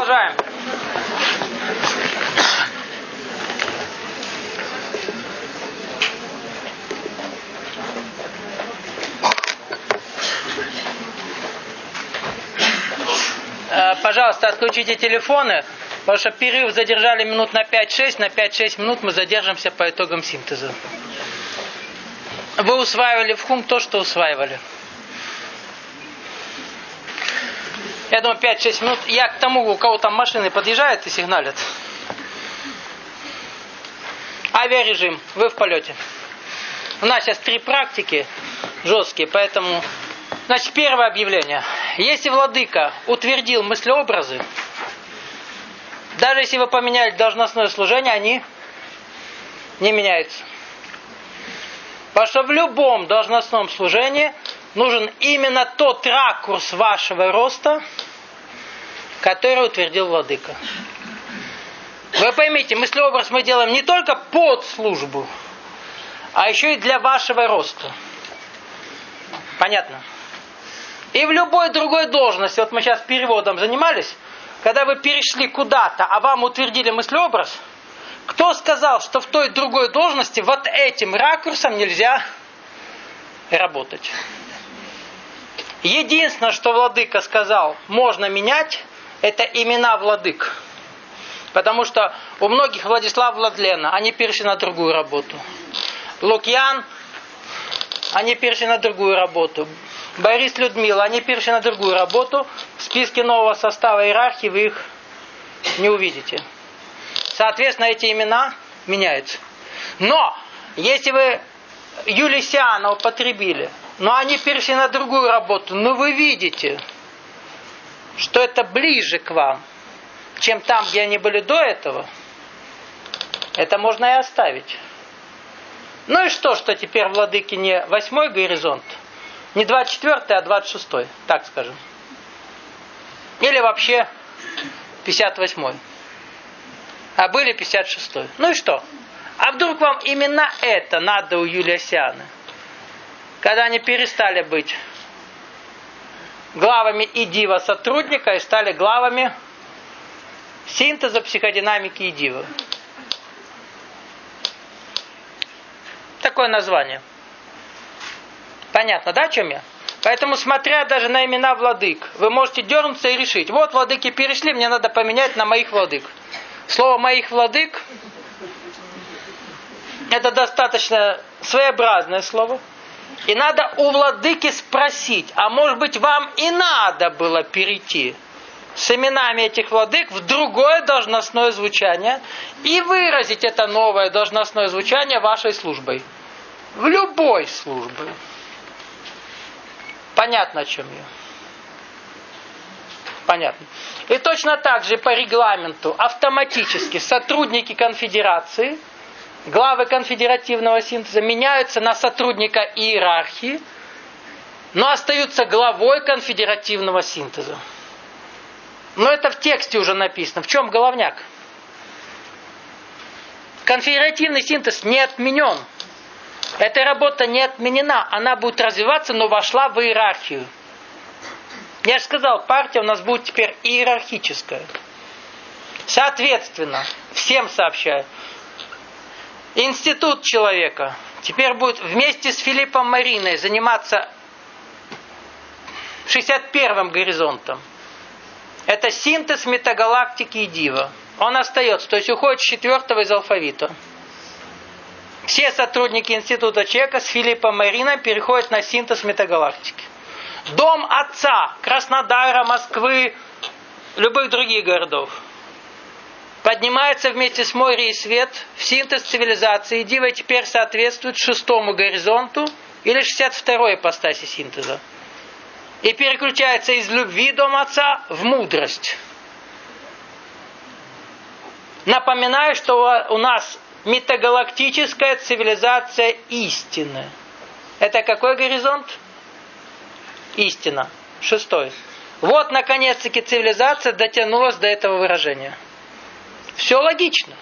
Продолжаем. Пожалуйста, отключите телефоны, потому что перерыв задержали минут на 5-6. На 5-6 минут мы задержимся по итогам синтеза. Вы усваивали в хум то, что усваивали. Я думаю, 5-6 минут. Я к тому, у кого там машины подъезжают и сигналят. Авиарежим. Вы в полете. У нас сейчас 3 практики жесткие, поэтому... Значит, первое объявление. Если владыка утвердил мыслеобразы, даже если вы поменяли должностное служение, они не меняются. Потому что в любом должностном служении нужен именно тот ракурс вашего роста, который утвердил владыка. Вы поймите, мыслеобраз мы делаем не только под службу, а еще и для вашего роста. Понятно? И в любой другой должности, вот мы сейчас переводом занимались, когда вы перешли куда-то, а вам утвердили мыслеобраз, кто сказал, что в той другой должности вот этим ракурсом нельзя работать? Единственное, что владыка сказал, можно менять, это имена владык. Потому что у многих Владислав, Владлена, они перешли на другую работу. Лукьян, они перешли на другую работу. Борис, Людмила, они перешли на другую работу. В списке нового состава иерархии вы их не увидите. Соответственно, эти имена меняются. Но, если вы Юлисиана употребили, но они перешли на другую работу, но вы видите, что это ближе к вам, чем там, где они были до этого, это можно и оставить. Ну и что теперь владыки не 8-й горизонт, не 24-й, а 26-й, так скажем. Или вообще 58-й. А были 56-й. Ну и что? А вдруг вам именно это надо у Юлиасианы? Когда они перестали быть главами идива сотрудника и стали главами синтеза, психодинамики идива. Такое название. Понятно, да, о чем я? Поэтому, смотря даже на имена владык, вы можете дернуться и решить. Вот владыки перешли, мне надо поменять на моих владык. Слово «моих владык» это достаточно своеобразное слово. И надо у владыки спросить, а может быть вам и надо было перейти с именами этих владык в другое должностное звучание и выразить это новое должностное звучание вашей службой. В любой службе. Понятно, о чем я? Понятно. И точно так же по регламенту автоматически сотрудники конфедерации, главы конфедеративного синтеза меняются на сотрудника иерархии, но остаются главой конфедеративного синтеза. Но это в тексте уже написано. В чем головняк? Конфедеративный синтез не отменен. Эта работа не отменена. Она будет развиваться, но вошла в иерархию. Я же сказал, партия у нас будет теперь иерархическая. Соответственно, всем сообщаю, институт человека теперь будет вместе с Филиппом Мариной заниматься 61-м горизонтом. Это синтез метагалактики и дива. Он остается, то есть уходит с 4-го из алфавита. Все сотрудники института человека с Филиппом Мариной переходят на синтез метагалактики. Дом отца Краснодара, Москвы, любых других городов поднимается вместе с Море и Свет в синтез цивилизации. Дива теперь соответствует 6-му горизонту или 62-й ипостаси синтеза. И переключается из любви Дом отца в мудрость. Напоминаю, что у нас метагалактическая цивилизация истины. Это какой горизонт? Истина. 6-й. Вот, наконец-таки, цивилизация дотянулась до этого выражения. Все логично.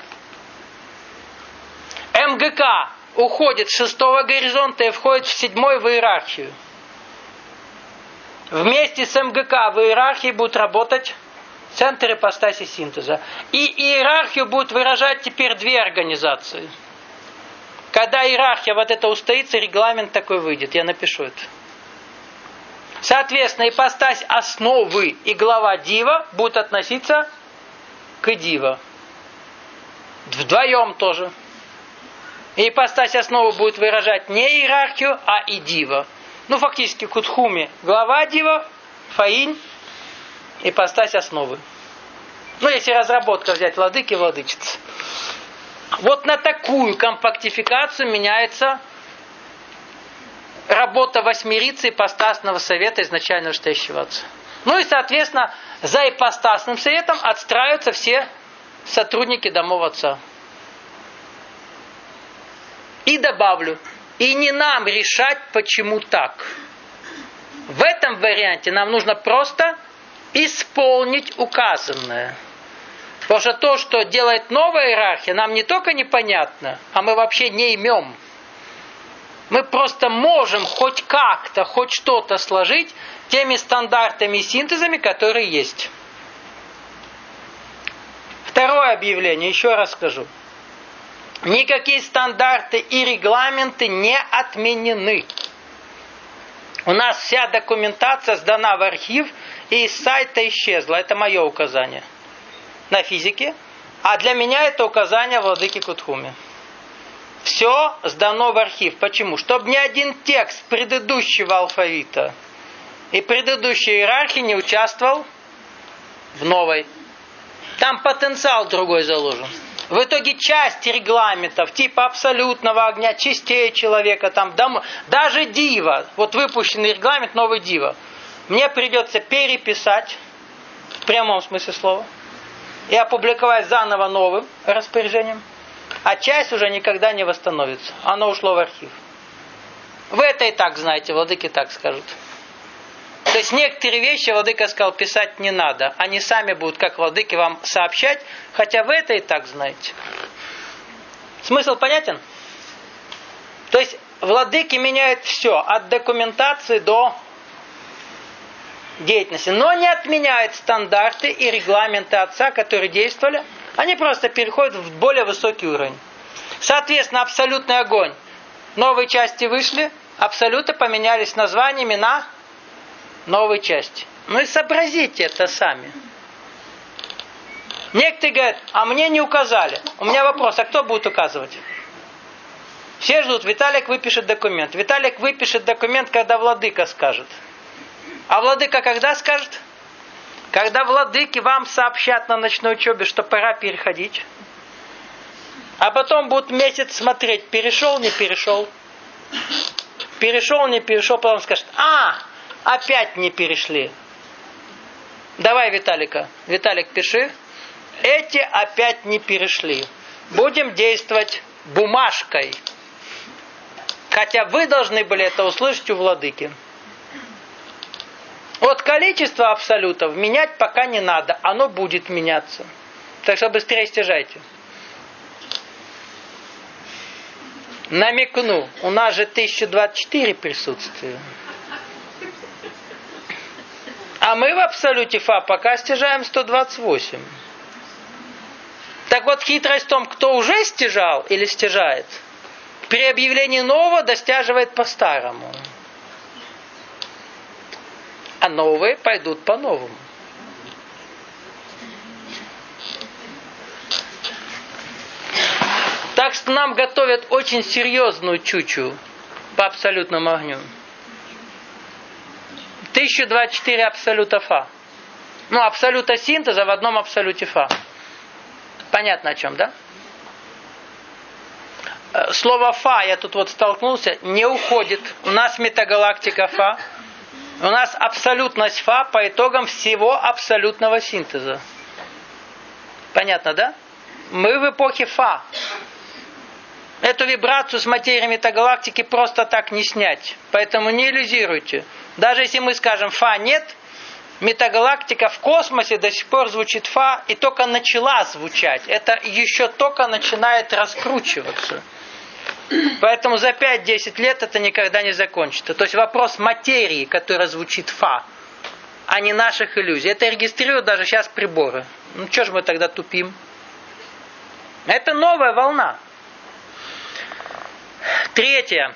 МГК уходит с 6-го горизонта и входит в 7-й в иерархию. Вместе с МГК в иерархии будут работать Центр ипостаси синтеза. И иерархию будут выражать теперь две организации. Когда иерархия вот это устоится, регламент такой выйдет. Я напишу это. Соответственно, ипостась основы и глава дива будут относиться к дива. Вдвоем тоже. И ипостась основы будет выражать не иерархию, а и дива. Ну, фактически, Кутхуми глава дива, Фаинь ипостась основы. Ну, если разработка взять владыки, владычицы. Вот на такую компактификацию меняется работа восьмерицы ипостасного совета изначального штейщего отца. Ну и, соответственно, за ипостасным советом отстраиваются все сотрудники домов отца. И добавлю, и не нам решать, почему так. В этом варианте нам нужно просто исполнить указанное. Потому что то, что делает новая иерархия, нам не только непонятно, а мы вообще не имем. Мы просто можем хоть как-то, хоть что-то сложить теми стандартами и синтезами, которые есть. Второе объявление, еще раз скажу. Никакие стандарты и регламенты не отменены. У нас вся документация сдана в архив и из сайта исчезла. Это мое указание на физике. А для меня это указание владыки Кутхуми. Все сдано в архив. Почему? Чтобы ни один текст предыдущего алфавита и предыдущей иерархии не участвовал в новой. Там потенциал другой заложен. В итоге часть регламентов, типа абсолютного огня, частей человека, там, даже дива, вот выпущенный регламент, новый дива, мне придется переписать, в прямом смысле слова, и опубликовать заново новым распоряжением, а часть уже никогда не восстановится. Оно ушло в архив. Вы это и так знаете, владыки так скажут. То есть некоторые вещи владыка сказал, писать не надо. Они сами будут, как владыки, вам сообщать, хотя вы это и так знаете. Смысл понятен? То есть владыки меняют все, от документации до деятельности, но не отменяют стандарты и регламенты отца, которые действовали. Они просто переходят в более высокий уровень. Соответственно, абсолютный огонь. Новые части вышли, абсолюты поменялись названиями на новой части. Ну и сообразите это сами. Некоторые говорят, а мне не указали. У меня вопрос, а кто будет указывать? Все ждут, Виталик выпишет документ. Виталик выпишет документ, когда владыка скажет. А владыка когда скажет? Когда владыки вам сообщат на ночной учебе, что пора переходить. А потом будут месяц смотреть, перешел, не перешел. Перешел, не перешел, потом скажет, опять не перешли. Давай, Виталика. Виталик, пиши. Эти опять не перешли. Будем действовать бумажкой. Хотя вы должны были это услышать у владыки. Вот количество абсолютов менять пока не надо. Оно будет меняться. Так что быстрее стяжайте. Намекну. У нас же 1024 присутствия. А мы в абсолюте Фа пока стяжаем 128. Так вот, хитрость в том, кто уже стяжал или стяжает, при объявлении нового достяживает по-старому. А новые пойдут по-новому. Так что нам готовят очень серьезную чучу по абсолютному огню. 1024 абсолюта Фа. Ну, абсолюта синтеза в одном абсолюте Фа. Понятно о чем, да? Слово Фа, я тут вот столкнулся, не уходит. У нас метагалактика Фа. У нас абсолютность Фа по итогам всего абсолютного синтеза. Понятно, да? Мы в эпохе Фа. Эту вибрацию с материей метагалактики просто так не снять. Поэтому не иллюзируйте. Даже если мы скажем Фа нет, метагалактика в космосе до сих пор звучит Фа и только начала звучать. Это еще только начинает раскручиваться. Поэтому за 5-10 лет это никогда не закончится. То есть вопрос материи, которая звучит Фа. а не наших иллюзий. Это регистрируют даже сейчас приборы. Ну что ж мы тогда тупим? Это новая волна. Третье.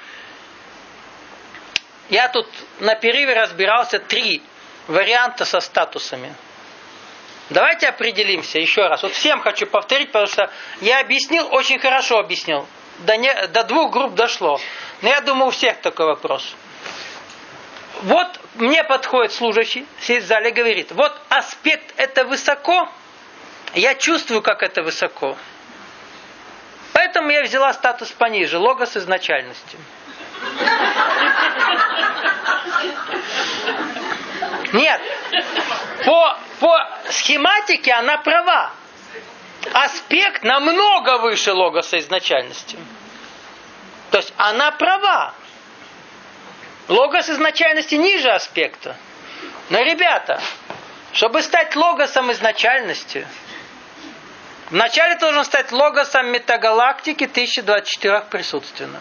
Я тут на перерыве разбирался 3 варианта со статусами. Давайте определимся еще раз. Вот всем хочу повторить, потому что я объяснил, очень хорошо объяснил. До 2 групп дошло. Но я думаю, у всех такой вопрос. Вот мне подходит служащий, сидит в зале и говорит, вот аспект это высоко, я чувствую, как это высоко. Поэтому я взяла статус пониже, логос изначальности. Нет, по схематике она права. Аспект намного выше логоса изначальности. То есть она права. Логос изначальности ниже аспекта. Но, ребята, чтобы стать логосом изначальности, вначале должен стать логосом метагалактики 1024 присутственно.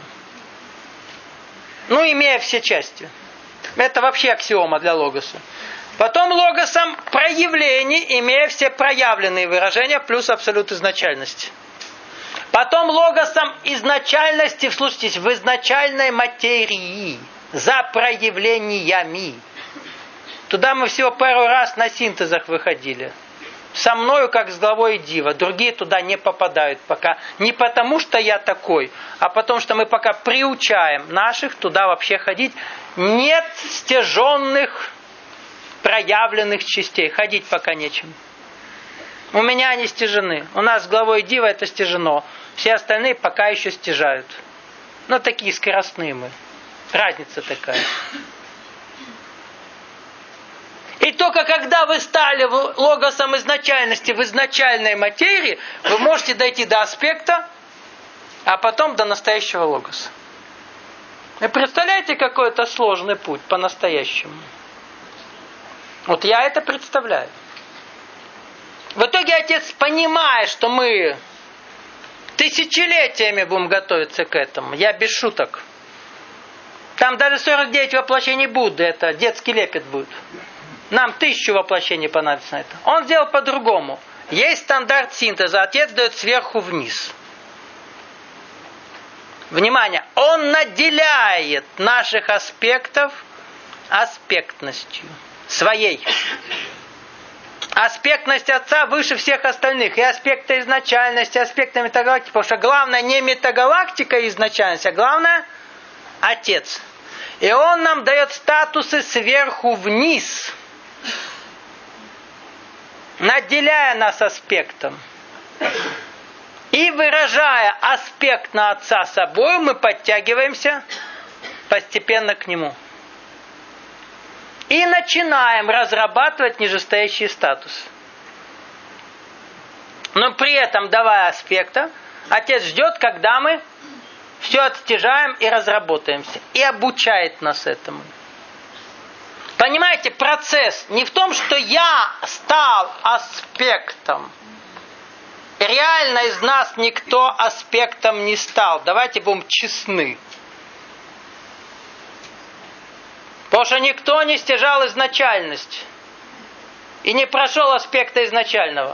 Ну, имея все части. Это вообще аксиома для логоса. Потом логосом проявлений, имея все проявленные выражения, плюс абсолют изначальности. Потом логосом изначальности, вслушайтесь, в изначальной материи, за проявлениями. Туда мы всего пару раз на синтезах выходили. Со мною, как с главой Дива. Другие туда не попадают пока. Не потому, что я такой, а потому, что мы пока приучаем наших туда вообще ходить. Нет стяженных, проявленных частей. Ходить пока нечем. У меня они стяжены. У нас с главой Дива это стяжено. Все остальные пока еще стяжают. Ну, такие скоростные мы. Разница такая. И только когда вы стали логосом изначальности в изначальной материи, вы можете дойти до аспекта, а потом до настоящего логоса. Вы представляете, какой это сложный путь по-настоящему? Вот я это представляю. В итоге отец понимает, что мы тысячелетиями будем готовиться к этому. Я без шуток. Там даже 49 воплощений Будды, это детский лепет будет. Нам 1000 воплощений понадобится на это. Он сделал по-другому. Есть стандарт синтеза. Отец дает сверху вниз. Внимание! Он наделяет наших аспектов аспектностью. Своей. Аспектность Отца выше всех остальных. И аспекта изначальности, и аспекта метагалактики. Потому что главное не метагалактика и изначальность, а главное Отец. И Он нам дает статусы сверху вниз. Наделяя нас аспектом. И выражая аспект на Отца собой, мы подтягиваемся постепенно к Нему. И начинаем разрабатывать нижестоящий статус. Но при этом, давая аспекта, Отец ждет, когда мы все отстяжаем и разработаемся. И обучает нас этому. Понимаете, процесс не в том, что я стал аспектом. Реально из нас никто аспектом не стал. Давайте будем честны. Потому что никто не стяжал изначальность. И не прошел аспекта изначального.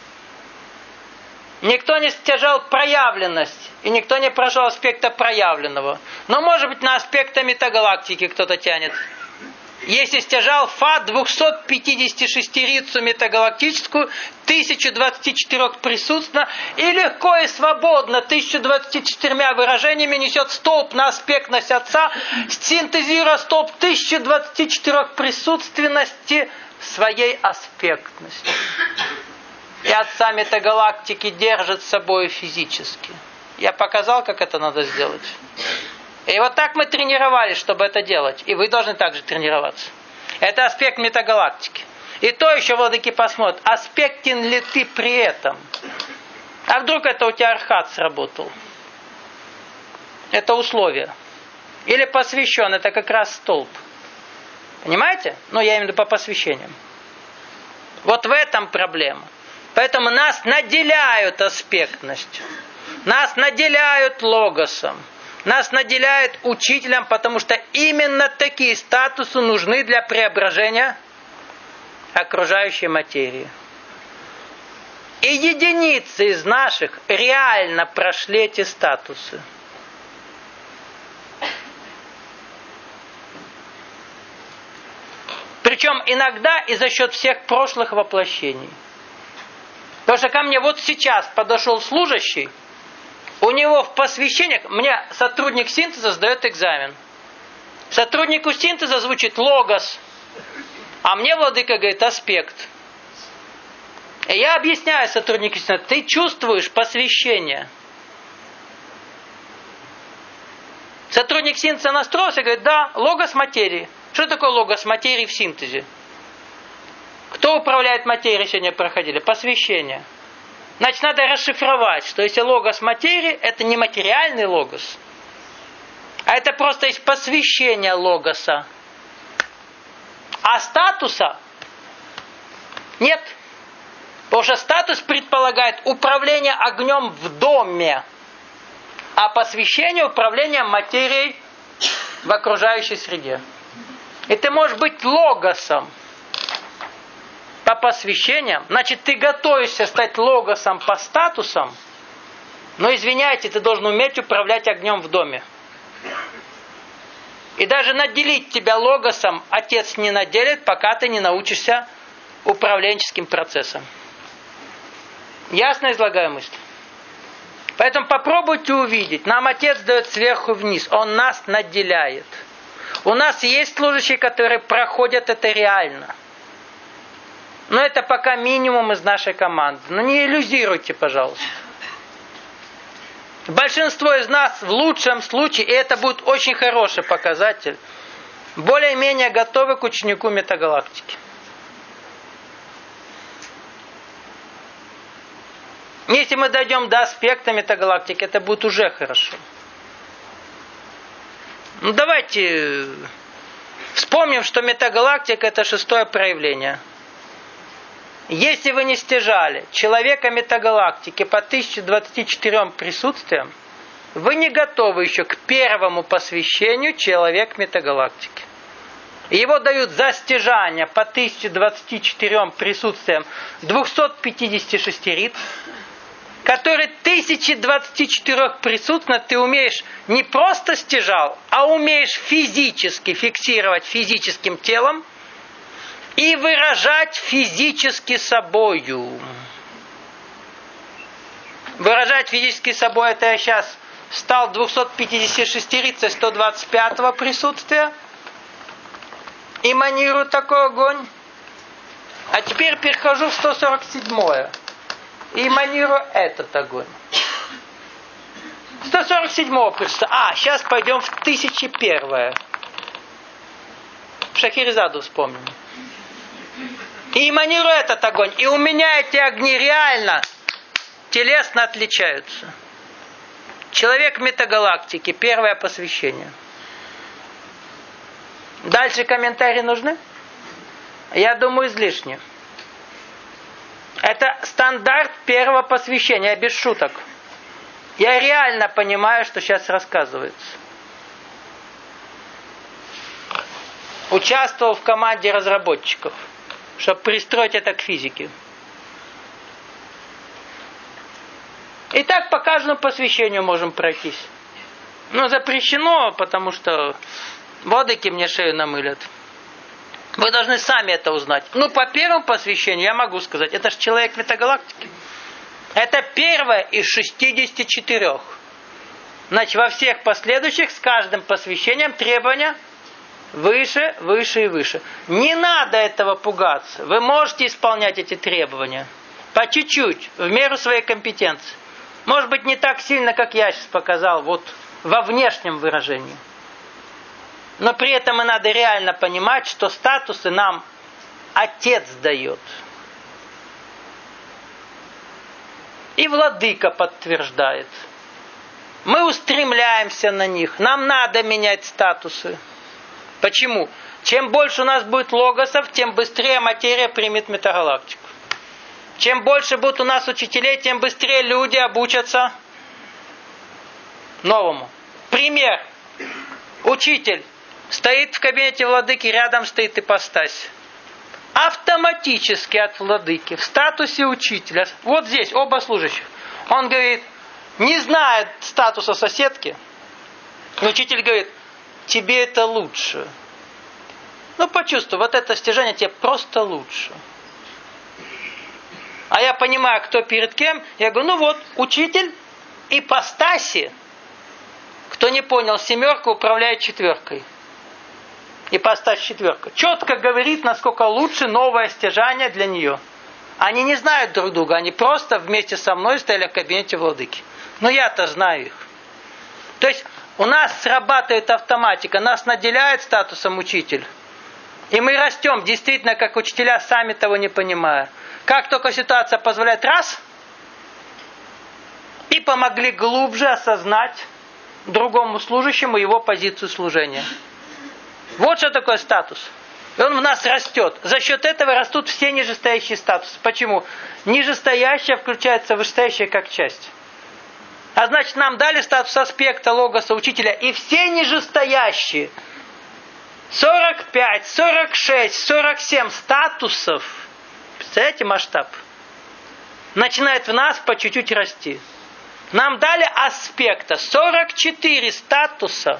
Никто не стяжал проявленность. И никто не прошел аспекта проявленного. Но может быть на аспекта метагалактики кто-то тянет. Если стяжал Фа 256-рицу метагалактическую, 1024 присутственно, и легко и свободно 1024 выражениями несет столб на аспектность Отца, синтезируя столб 1024 присутственности своей аспектности. И Отца метагалактики держит с собой физически. Я показал, как это надо сделать. И вот так мы тренировались, чтобы это делать. И вы должны также тренироваться. Это аспект метагалактики. И то еще владыки посмотрят, аспектен ли ты при этом. А вдруг это у тебя архат сработал? Это условие. Или посвящен, это как раз столб. Понимаете? Ну, я имею в виду по посвящениям. Вот в этом проблема. Поэтому нас наделяют аспектностью. Нас наделяют логосом. Нас наделяют учителем, потому что именно такие статусы нужны для преображения окружающей материи. И единицы из наших реально прошли эти статусы. Причем иногда и за счет всех прошлых воплощений. Потому что ко мне вот сейчас подошел служащий, у него в посвящениях, мне сотрудник синтеза сдает экзамен. Сотруднику синтеза звучит логос, а мне владыка говорит аспект. И я объясняю сотруднику синтеза, ты чувствуешь посвящение. Сотрудник синтеза настроился и говорит, да, логос материи. Что такое логос материи в синтезе? Кто управляет материей, сегодня проходили? Посвящение. Значит, надо расшифровать, что если логос материи, это не материальный логос, а это просто есть посвящение логоса. А статуса нет. Потому что статус предполагает управление огнем в доме, а посвящение управлением материей в окружающей среде. И ты можешь быть логосом по посвящениям, значит, ты готовишься стать логосом по статусам, но, извиняйте, ты должен уметь управлять огнем в доме. И даже наделить тебя логосом отец не наделит, пока ты не научишься управленческим процессам. Ясно излагаю мысль? Поэтому попробуйте увидеть. Нам отец дает сверху вниз. Он нас наделяет. У нас есть служащие, которые проходят это реально. Но это пока минимум из нашей команды. Но не иллюзируйте, пожалуйста. Большинство из нас в лучшем случае, и это будет очень хороший показатель, более-менее готовы к ученику метагалактики. Если мы дойдем до аспекта метагалактики, это будет уже хорошо. Ну давайте вспомним, что метагалактика это 6-е проявление. Если вы не стяжали человека метагалактики по 1024 присутствиям, вы не готовы еще к первому посвящению человек метагалактики. Его дают за стяжание по 1024 присутствиям 256 риц, которые 1024 присутственно ты умеешь не просто стяжал, а умеешь физически фиксировать физическим телом и выражать физически собою. Выражать физически собой, это я сейчас стал 256 рицей 125 присутствия, эманирую такой огонь. А теперь перехожу в 147-е. И эманирую этот огонь. 147-го присутствия. Сейчас пойдем в 1001-е. Шахерезаду вспомним. И эманирую этот огонь. И у меня эти огни реально телесно отличаются. Человек метагалактики. Первое посвящение. Дальше комментарии нужны? Я думаю, излишне. Это стандарт первого посвящения, без шуток. Я реально понимаю, что сейчас рассказывается. Участвовал в команде разработчиков, чтобы пристроить это к физике. И так по каждому посвящению можем пройтись. Но запрещено, потому что владыки мне шею намылят. Вы должны сами это узнать. По первому посвящению я могу сказать, это же человек метагалактики. Это первое из 64. Значит, во всех последующих с каждым посвящением требования выше, выше и выше. Не надо этого пугаться. Вы можете исполнять эти требования. По чуть-чуть, в меру своей компетенции. Может быть, не так сильно, как я сейчас показал, во внешнем выражении. Но при этом и надо реально понимать, что статусы нам Отец дает. И владыка подтверждает. Мы устремляемся на них. Нам надо менять статусы. Почему? Чем больше у нас будет логосов, тем быстрее материя примет метагалактику. Чем больше будет у нас учителей, тем быстрее люди обучатся новому. Пример. Учитель стоит в кабинете владыки, рядом стоит ипостась. автоматически от владыки в статусе учителя. Вот здесь оба служащих. Он говорит, не знает статуса соседки. Учитель говорит, тебе это лучше. Ну, почувствуй, вот это стяжание тебе просто лучше. А я понимаю, кто перед кем. Я говорю, ну вот, учитель ипостаси. Кто не понял, 7 управляет 4. Ипостась 4. Четко говорит, насколько лучше новое стяжание для нее. Они не знают друг друга, они просто вместе со мной стояли в кабинете владыки. Но я-то знаю их. То есть у нас срабатывает автоматика, нас наделяет статусом учитель. И мы растем, действительно, как учителя, сами того не понимая. Как только ситуация позволяет, раз, и помогли глубже осознать другому служащему его позицию служения. Вот что такое статус. И он в нас растет. За счет этого растут все нижестоящие статусы. Почему? Нижестоящее включается в вышестоящее как часть. А значит, нам дали статус аспекта, логоса, учителя. И все нижестоящие 45, 46, 47 статусов, представляете масштаб, начинает в нас по чуть-чуть расти. Нам дали аспекта 44 статуса.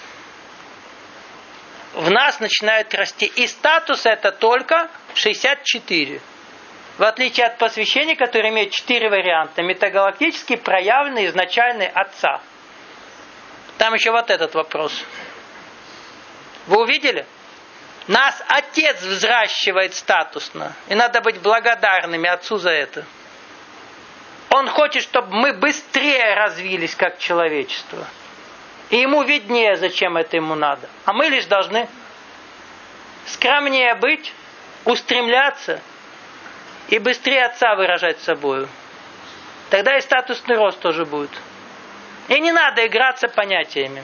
В нас начинает расти. И статус это только 64. В отличие от посвящения, которое имеет 4 варианта. Метагалактический, проявленный, изначальный Отца. Там еще вот этот вопрос. Вы увидели? Нас Отец взращивает статусно. И надо быть благодарными Отцу за это. Он хочет, чтобы мы быстрее развились как человечество. И ему виднее, зачем это ему надо. А мы лишь должны скромнее быть, устремляться и быстрее Отца выражать собою. Тогда и статусный рост тоже будет. И не надо играться понятиями.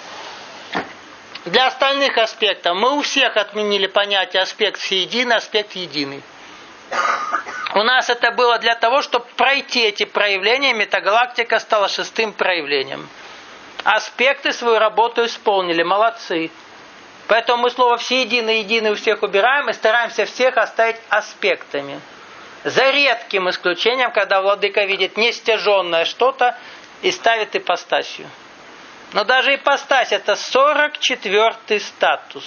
Для остальных аспектов мы у всех отменили понятие аспект всеединый, аспект единый. У нас это было для того, чтобы пройти эти проявления. Метагалактика стала 6-м проявлением. Аспекты свою работу исполнили. Молодцы. Поэтому мы слово всеединый, единый у всех убираем и стараемся всех оставить аспектами. За редким исключением, когда владыка видит нестяженное что-то и ставит ипостасью. Но даже ипостась это 44-й статус.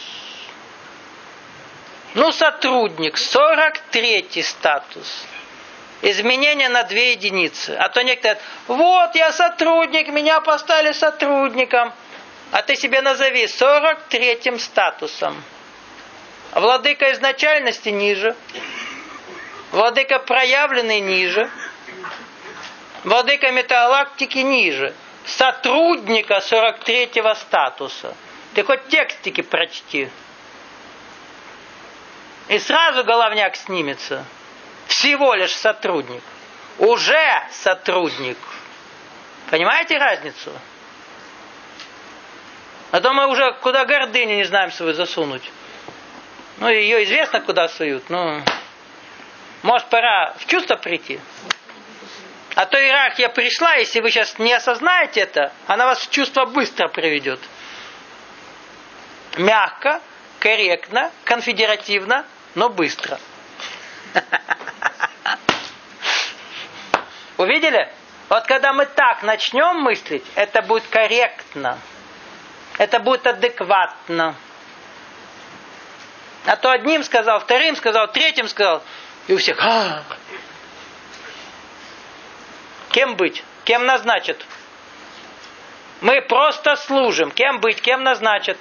Ну, сотрудник, 43-й статус. Изменение на 2 единицы. А то некоторые говорят, вот я сотрудник, меня поставили сотрудником. А ты себе назови 43-м статусом. Владыка изначальности ниже. Владыка проявленный ниже. Владыка метагалактики ниже. Сотрудника 43-го статуса. Ты хоть текстики прочти. И сразу головняк снимется. Всего лишь сотрудник. Уже сотрудник. Понимаете разницу? А то мы уже куда гордыню не знаем свою засунуть. Ну, ее известно, куда суют. Ну, может, пора в чувство прийти. А то иерархия пришла, если вы сейчас не осознаете это, она вас в чувство быстро приведет. Мягко, корректно, конфедеративно, но быстро. Увидели? Вот когда мы так начнем мыслить, это будет корректно. Это будет адекватно. А то одним сказал, вторым сказал, третьим сказал. И у всех. Кем быть? Кем назначат? Мы просто служим. Кем быть? Кем назначат?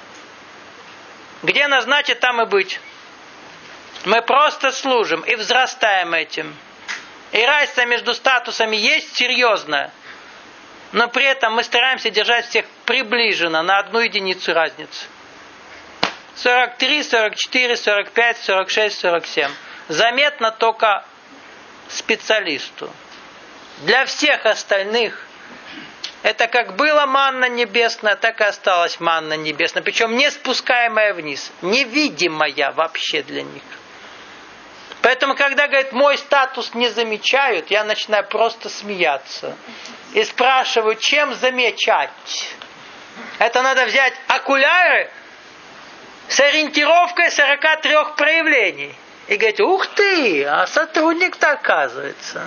Где назначат, там и быть. Мы просто служим и взрастаем этим. И разница между статусами есть серьезная. Но при этом мы стараемся держать всех приближенно на 1 единицу разницы. 43, 44, 45, 46, 47. Заметно только специалисту. Для всех остальных это как была манна небесная, так и осталась манна небесная. Причем не спускаемая вниз. Невидимая вообще для них. Поэтому, когда, говорит, мой статус не замечают, я начинаю просто смеяться. И спрашиваю, чем замечать? Это надо взять окуляры с ориентировкой 43 проявлений. и говорите, ух ты, а сотрудник-то оказывается.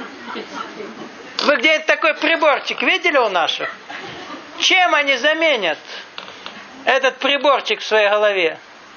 Вы где-нибудь такой приборчик видели у наших? Чем они заменят этот приборчик в своей голове?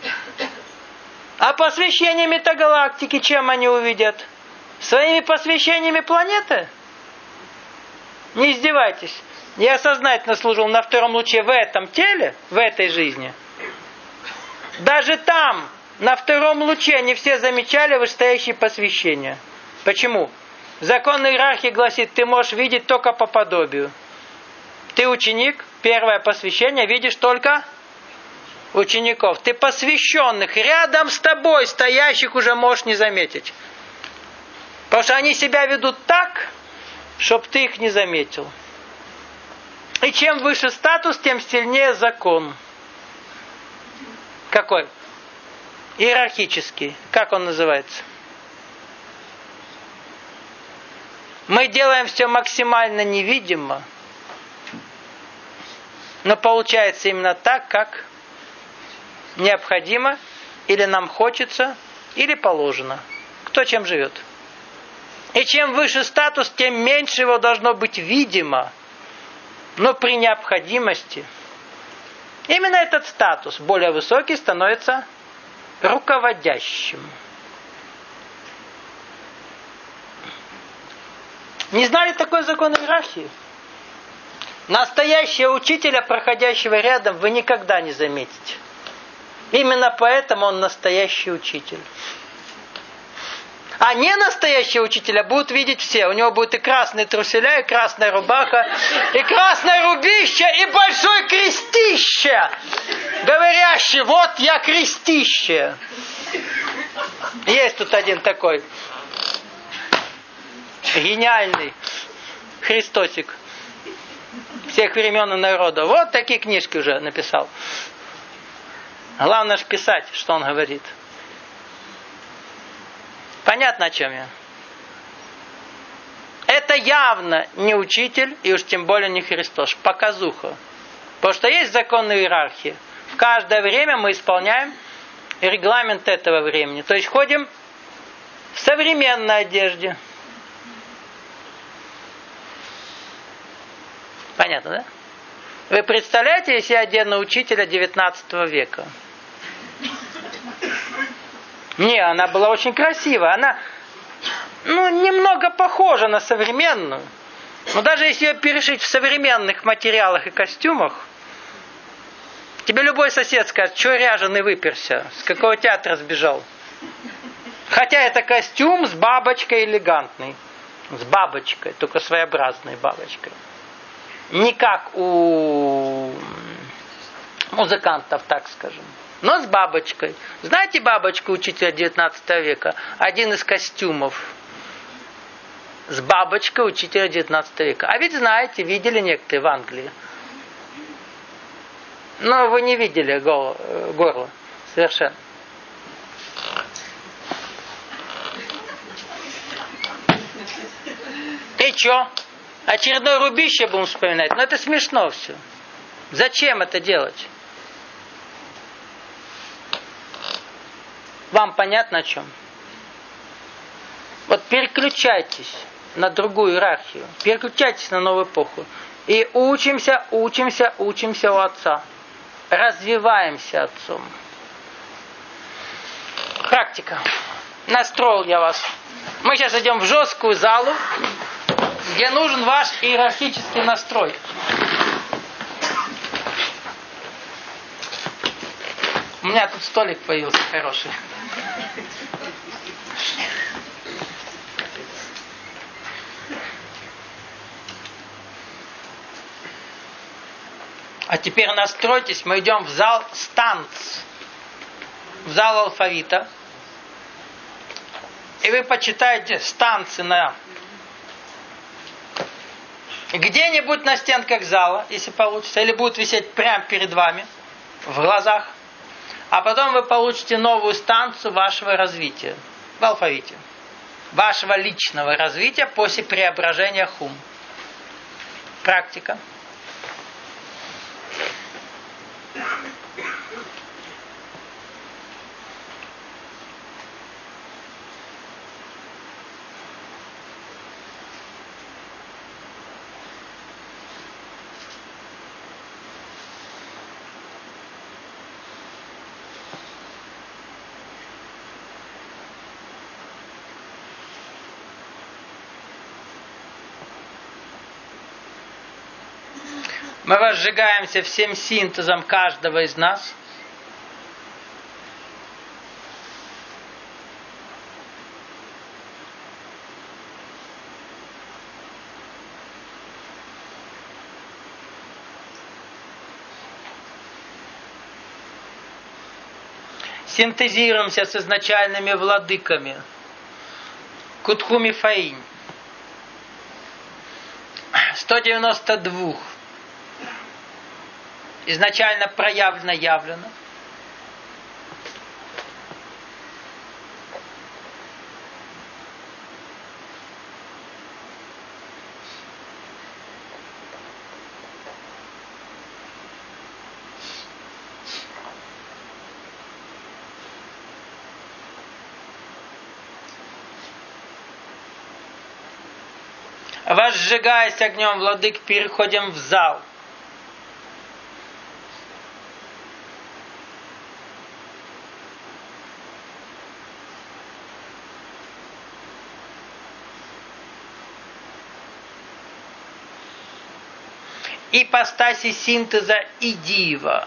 А посвящение метагалактики чем они увидят? Своими посвящениями планеты? Не издевайтесь. Я сознательно служил на втором луче в этом теле, в этой жизни. Даже там, на втором луче, не все замечали вышестоящие посвящения. Почему? Закон иерархии гласит, ты можешь видеть только по подобию. Ты ученик, первое посвящение, видишь только учеников. Ты посвященных, рядом с тобой стоящих уже можешь не заметить. Потому что они себя ведут так, чтобы ты их не заметил. И чем выше статус, тем сильнее закон. Какой? Иерархический. Как он называется? Мы делаем все максимально невидимо, но получается именно так, как необходимо, или нам хочется, или положено. Кто чем живет. И чем выше статус, тем меньше его должно быть видимо. Но при необходимости именно этот статус, более высокий, становится руководящим. Не знали такой закон иерархии? Настоящего учителя, проходящего рядом, вы никогда не заметите. Именно поэтому он настоящий учитель. А не настоящего учителя будут видеть все. У него будет и красные труселя, и красная рубаха, и красное рубище, и большое крестище. Говорящий, вот я крестище. Есть тут один такой гениальный Христосик всех времен и народа. Вот такие книжки уже написал. Главное же писать, что он говорит. Понятно, о чем я? Это явно не учитель, и уж тем более не Христос. Показуха. Потому что есть закон иерархии. В каждое время мы исполняем регламент этого времени. То есть ходим в современной одежде. Понятно, да? Вы представляете, если я одену учителя 19 века? Не, она была очень красивая. Она, немного похожа на современную. Но даже если ее перешить в современных материалах и костюмах, тебе любой сосед скажет, что ряженый выперся, с какого театра сбежал. Хотя это костюм с бабочкой элегантный. С бабочкой, только своеобразной бабочкой. Не как у музыкантов, так скажем. Но с бабочкой. Знаете бабочку учителя 19 века? Один из костюмов. С бабочкой учителя 19 века. А ведь знаете, видели некоторые в Англии. Но вы не видели горло. Совершенно. И что? Очередное рубище будем вспоминать. Но это смешно все. Зачем это делать? Вам понятно о чем? Вот переключайтесь на другую иерархию. Переключайтесь на новую эпоху. И учимся у Отца. Развиваемся Отцом. Практика. Настроил я вас. Мы сейчас идем в жесткую залу, где нужен ваш иерархический настрой. У меня тут столик появился хороший. А теперь настройтесь, мы идем в зал станц, в зал алфавита. И вы почитаете станцы где-нибудь на стенках зала, если получится, или будут висеть прямо перед вами, в глазах. А потом вы получите новую станцию вашего развития в алфавите. Вашего личного развития после преображения хум. Практика. Мы возжигаемся всем синтезом каждого из нас. Синтезируемся с изначальными владыками. Кутхуми Фаинь. 192. Изначально проявлено, явлено. Возжигаясь огнем владык, переходим в зал. Ипостаси синтеза и дива.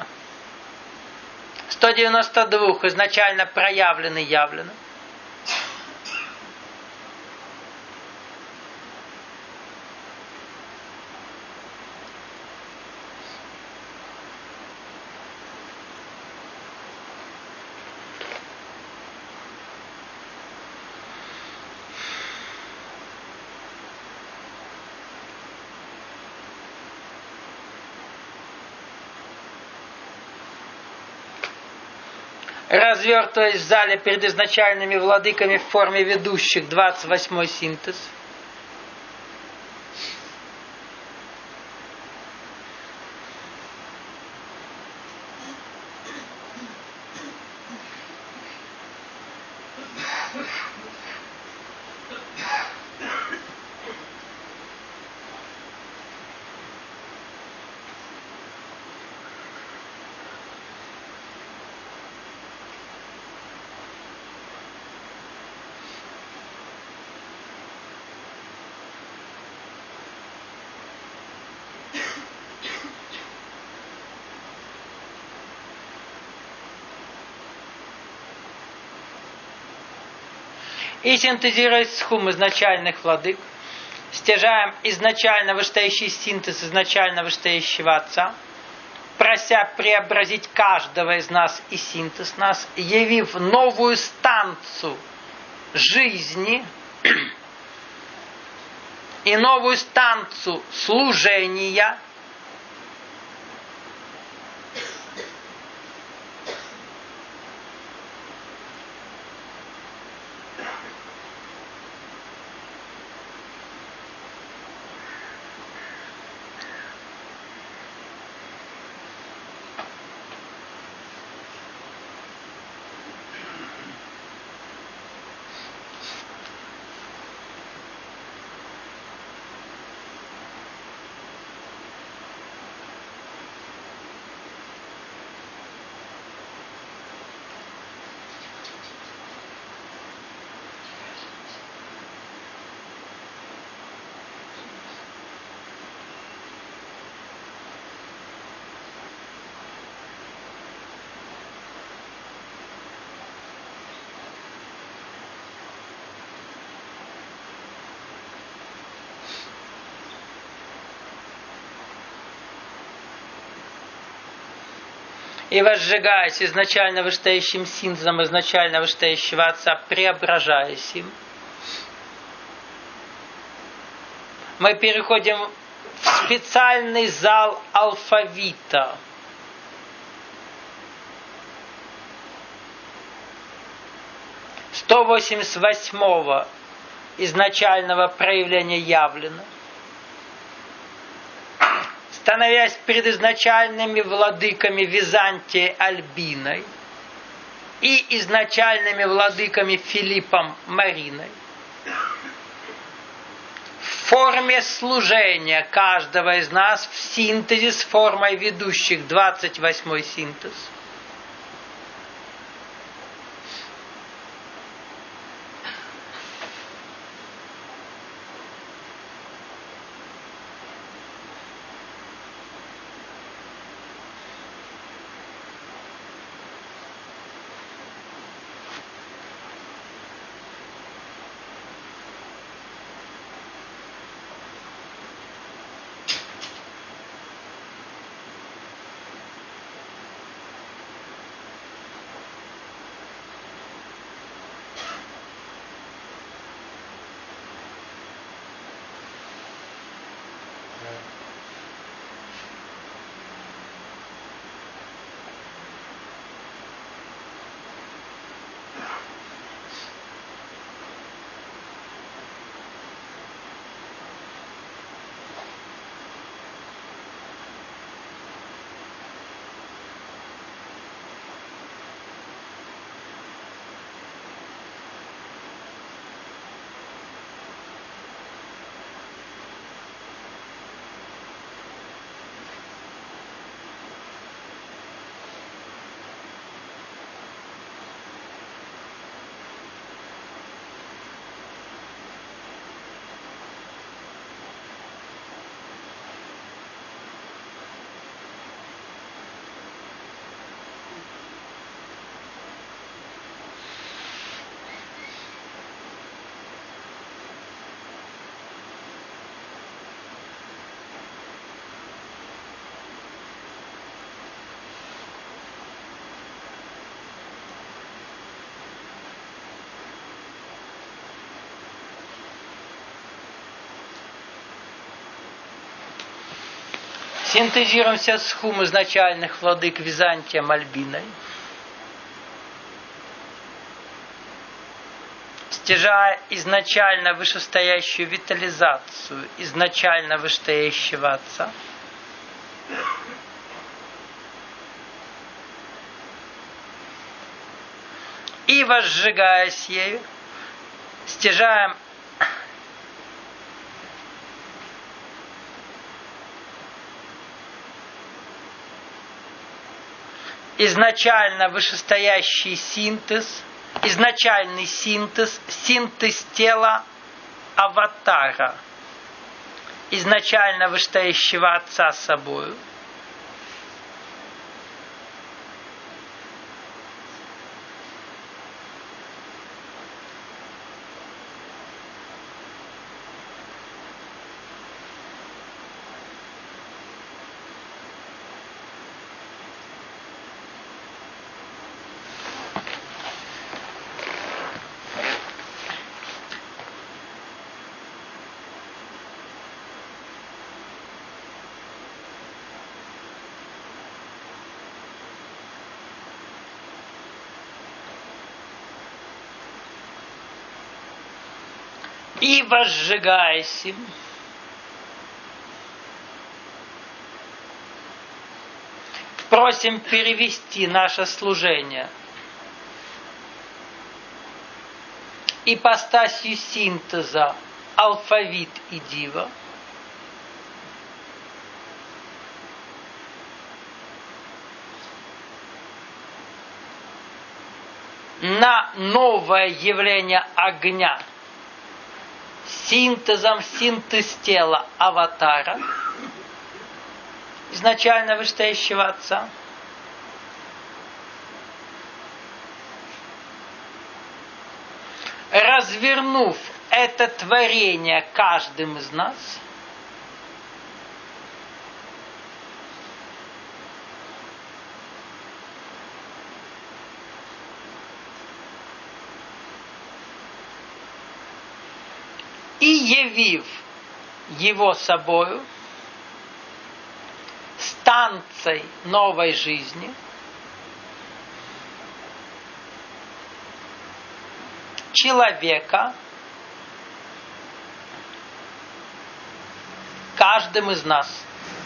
192 изначально проявлены, явлены. Развертываясь в зале перед изначальными владыками в форме ведущих, 28-й синтез. И синтезируясь с хум изначальных владык, стяжаем изначально вышестоящий синтез изначально вышестоящего Отца, прося преобразить каждого из нас и синтез нас, явив новую станцию жизни и новую станцию служения, и возжигаясь изначально вышестоящим синтезом изначально вышестоящего Отца, преображаясь им, мы переходим в специальный зал алфавита. – 188-го изначального проявления явлено, становясь перед изначальными владыками Византии Альбиной и изначальными владыками Филиппом Мариной, в форме служения каждого из нас в синтезе с формой ведущих, 28-й синтез. Синтезируем все схум изначальных владык Византия Мальбиной. Стяжая изначально вышестоящую витализацию изначально вышестоящего Отца. И возжигаясь ею, стяжаем изначально вышестоящий синтез, изначальный синтез, синтез тела аватара, изначально вышестоящего Отца собою. И возжигаясь им, просим перевести наше служение ипостасью синтеза алфавит и дива на новое явление огня, синтезом синтез тела аватара, изначально вышестоящего Отца, развернув это творение каждым из нас, и явив его собою станцией новой жизни, человека каждым из нас.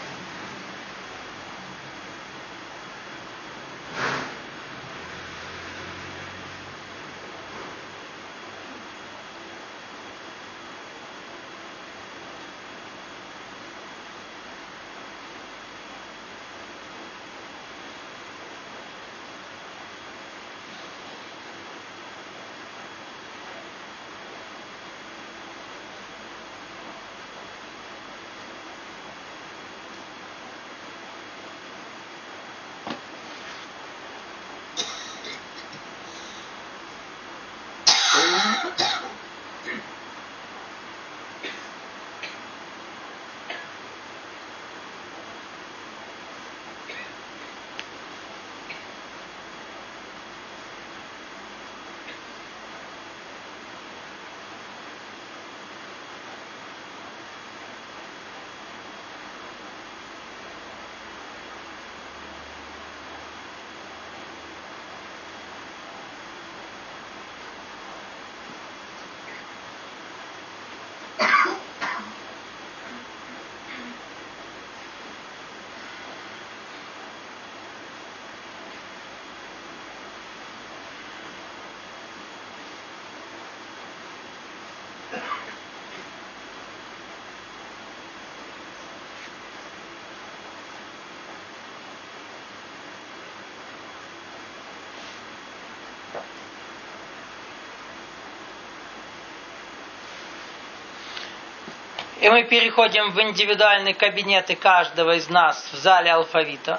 И мы переходим в индивидуальные кабинеты каждого из нас в зале алфавита.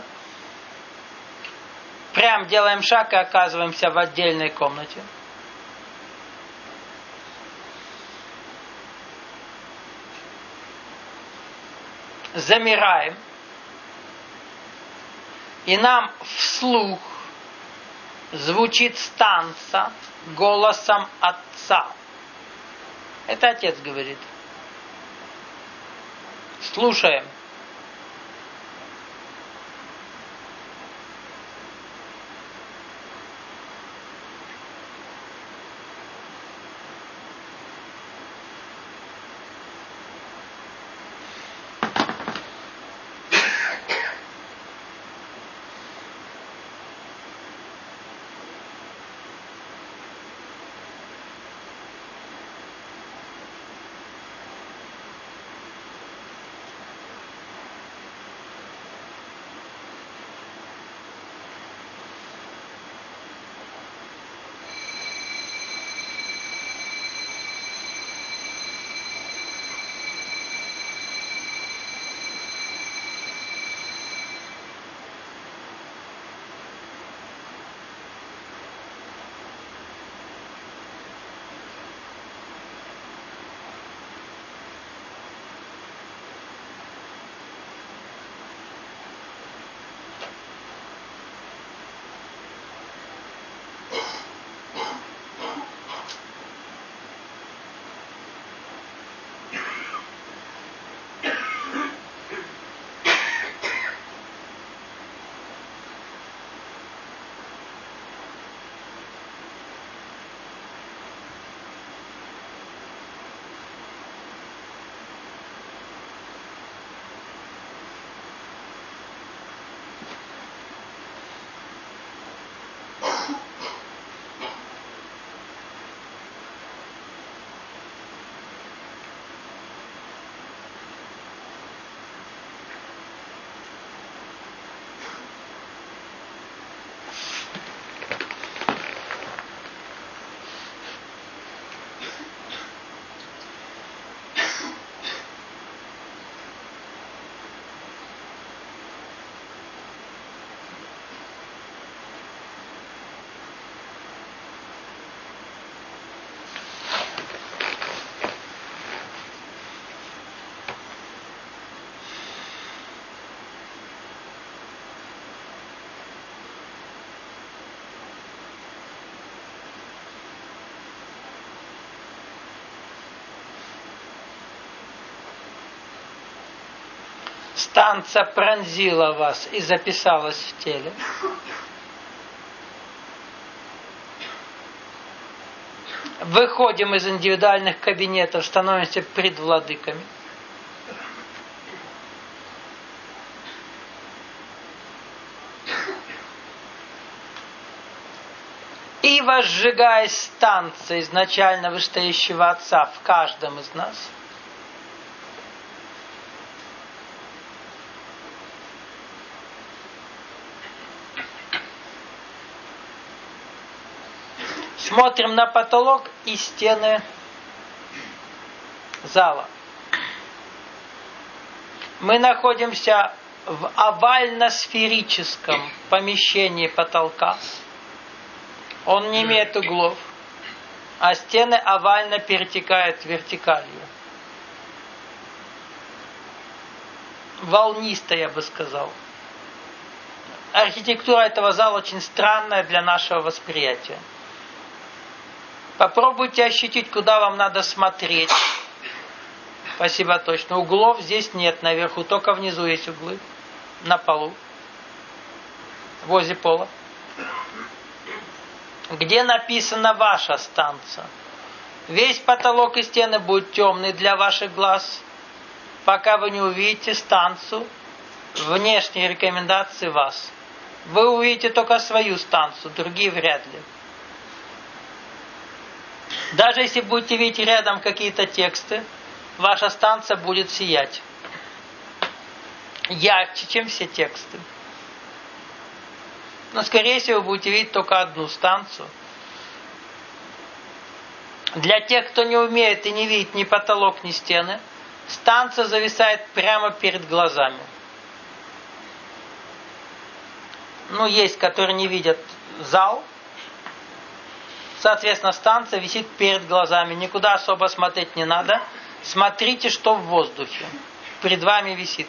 Прям делаем шаг и оказываемся в отдельной комнате. Замираем. И нам вслух звучит станца голосом Отца. Это Отец говорит. Слушаем. станция пронзила вас и записалась в теле. Выходим из индивидуальных кабинетов, становимся предвладыками. И возжигая станция изначально вышестоящего Отца в каждом из нас, смотрим на потолок и стены зала. Мы находимся в овально-сферическом помещении потолка. Он не имеет углов, а стены овально перетекают вертикалью. Волнисто, я бы сказал. Архитектура этого зала очень странная для нашего восприятия. Попробуйте ощутить, куда вам надо смотреть. Спасибо, точно. Углов здесь нет, наверху, только внизу есть углы. На полу. Возле пола. Где написана ваша станция. Весь потолок и стены будут темные для ваших глаз, пока вы не увидите станцию, внешние рекомендации вас. Вы увидите только свою станцию, другие вряд ли. Даже если будете видеть рядом какие-то тексты, ваша станция будет сиять. Ярче, чем все тексты. Но, скорее всего, вы будете видеть только одну станцию. Для тех, кто не умеет и не видит ни потолок, ни стены, станция зависает прямо перед глазами. Есть, которые не видят зал. Соответственно, станция висит перед глазами. Никуда особо смотреть не надо. Смотрите, что в воздухе. Перед вами висит.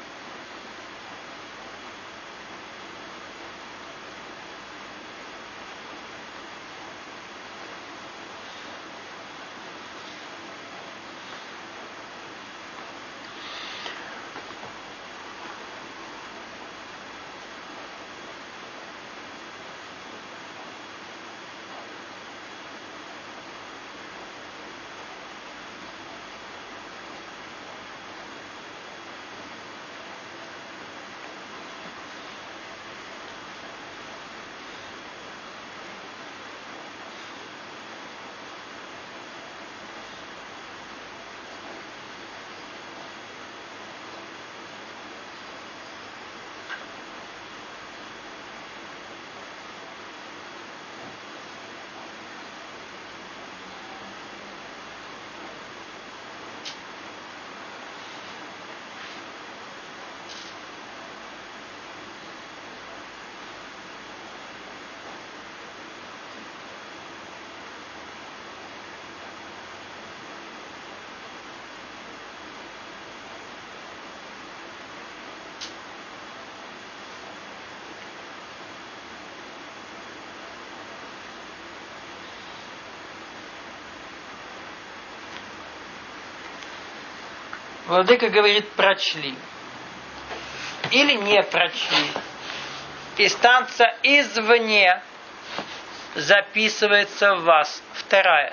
Владыка говорит, прочли. Или не прочли. И станция извне записывается в вас. Вторая.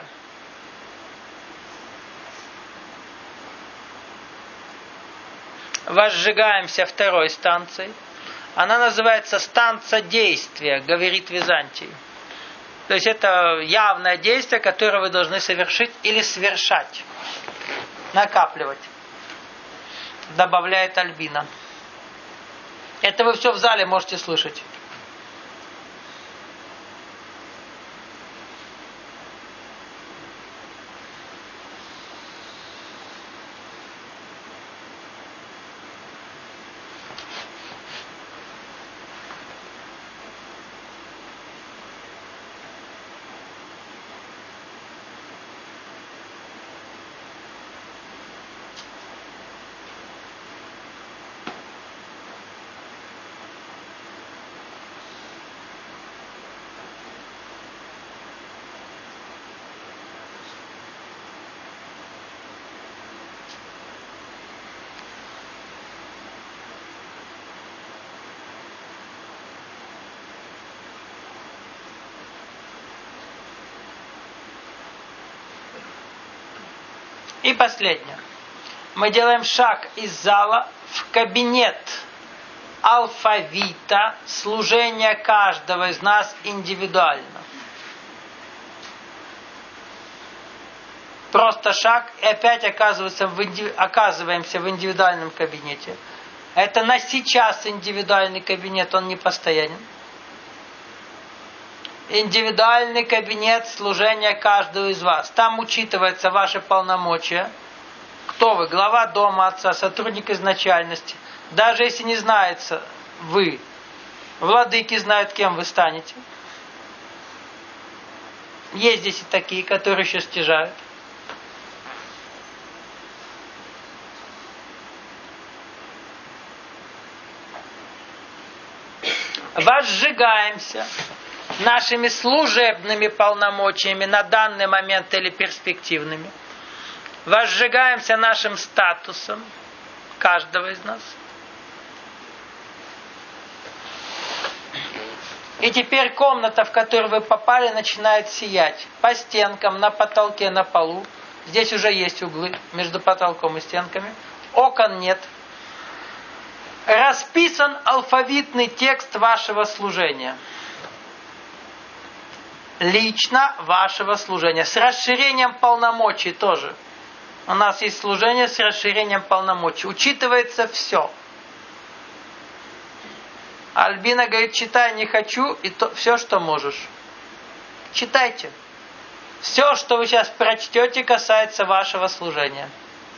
Возжигаемся второй станцией. Она называется станция действия, говорит Византий. То есть это явное действие, которое вы должны совершить или совершать. Накапливать. Добавляет Альбина. Это вы все в зале можете слышать. И последнее. Мы делаем шаг из зала в кабинет алфавита служения каждого из нас индивидуально. Просто шаг, и опять оказываемся в индивидуальном кабинете. Это на сейчас индивидуальный кабинет, он не постоянен. Индивидуальный кабинет служения каждого из вас. Там учитываются ваши полномочия. Кто вы? Глава дома отца, сотрудник изначальности. Даже если не знается вы, владыки знают, кем вы станете. Есть здесь и такие, которые еще стяжают. Возжигаемся нашими служебными полномочиями на данный момент или перспективными. Возжигаемся нашим статусом каждого из нас. И теперь комната, в которую вы попали, начинает сиять. По стенкам, на потолке, на полу. Здесь уже есть углы между потолком и стенками. Окон нет. Расписан алфавитный текст вашего служения. Лично вашего служения. С расширением полномочий тоже. У нас есть служение с расширением полномочий. Учитывается все. Альбина говорит, читай, не хочу, и то, все, что можешь. Читайте. Все, что вы сейчас прочтете, касается вашего служения.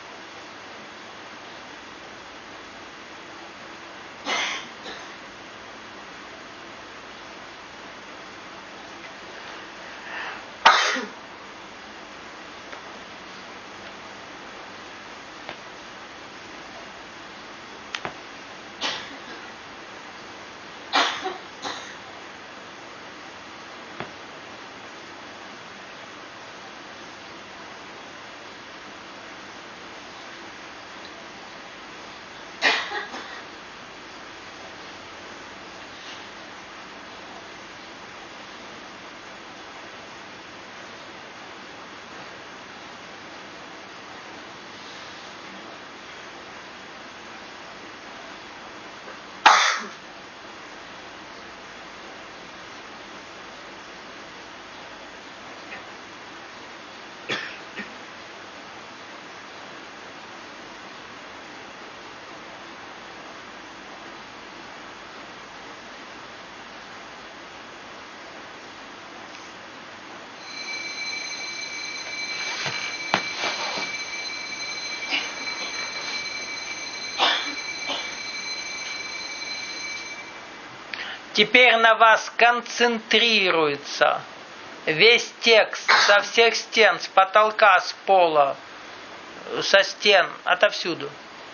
Теперь на вас концентрируется весь текст со всех стен, с потолка, с пола, со стен, отовсюду.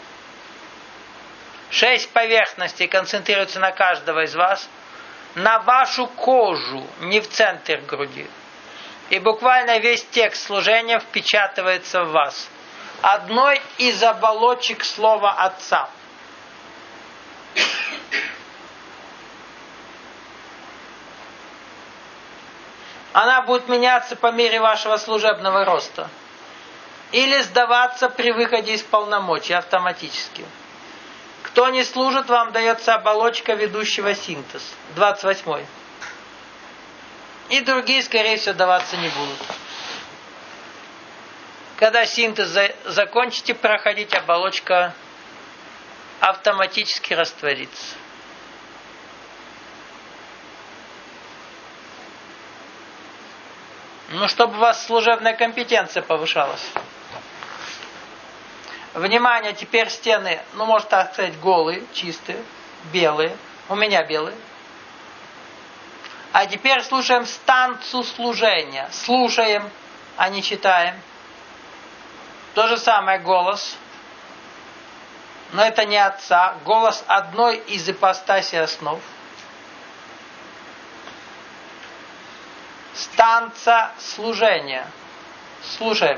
6 поверхностей концентрируются на каждого из вас, на вашу кожу, не в центр груди. И буквально весь текст служения впечатывается в вас. Одной из оболочек слова Отца. Она будет меняться по мере вашего служебного роста. Или сдаваться при выходе из полномочий автоматически. Кто не служит, вам дается оболочка ведущего синтез. 28. И другие, скорее всего, даваться не будут. Когда синтез закончите проходить, оболочка автоматически растворится. Чтобы у вас служебная компетенция повышалась. Внимание, теперь стены, можно так сказать, голые, чистые, белые. У меня белые. А теперь слушаем станцию служения. Слушаем, а не читаем. То же самое голос. Но это не Отца. Голос одной из ипостасей основ. Станция служения. Слушаем.